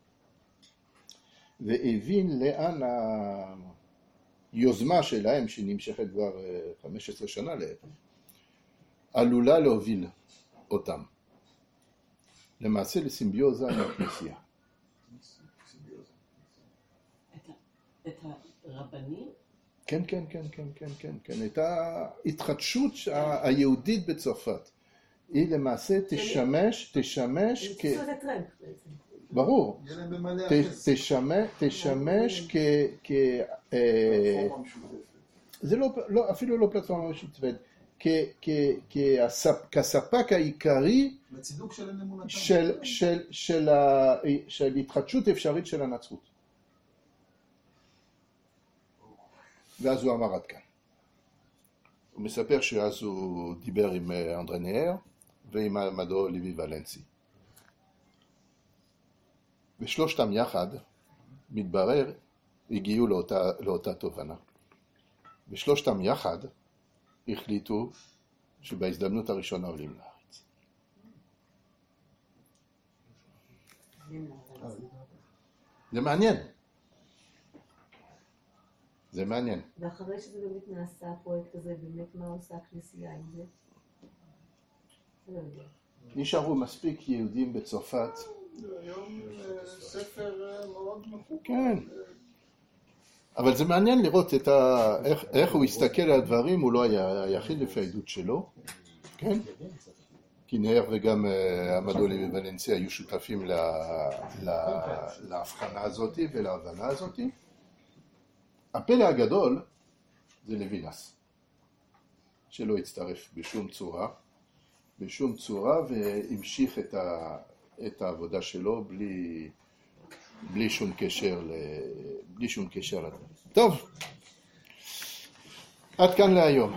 והבין לאן היוזמה שלהם, שנמשכת כבר חמש עשרה שנה לערך, עלולה להוביל אותם למעשה לסימביוזה עם הכנסייה. את הרבנים? כן, כן, כן, כן, כן, כן, כן. את ההתחדשות היהודית בצרפת. היא למעשה תשמש, תשמש כ... זה טרמפ בעצם. ברור. תשמש כ... זה לא, אפילו לא פלטפורמה משותפת. כספק העיקרי של התחדשות אפשרית של הנצרות. ואז הוא אמר עד כאן. הוא מספר שאז הוא דיבר עם אנדרי נהר ועם עמדו ליבי ולנסי. ושלושתם יחד, מתברר, הגיעו לאותה, לאותה תובנה. ושלושתם יחד החליטו שבהזדמנות הראשונה עולים לארץ. זה מעניין. זה מעניין. ואחרי שזה באמת נעשה הפרויקט הזה, באמת מה עושה הכנסייה עם זה? לא יודע. נשארו מספיק יהודים בצרפת. היום ספר מאוד מחוק. כן. אבל זה מעניין לראות את ה... איך, איך הוא הסתכל על הדברים, הוא לא היה היחיד לפי העדות שלו. כן? כי נהר וגם עמדו ליבי ולנסי היו שותפים לה... לה... להבחנה הזאת ולהבנה הזאת. הפלא הגדול זה לוינס, שלא הצטרף בשום צורה, בשום צורה, והמשיך את, ה, את העבודה שלו בלי, בלי שום קשר, ל, בלי שום קשר לדבר. טוב, עד כאן להיום.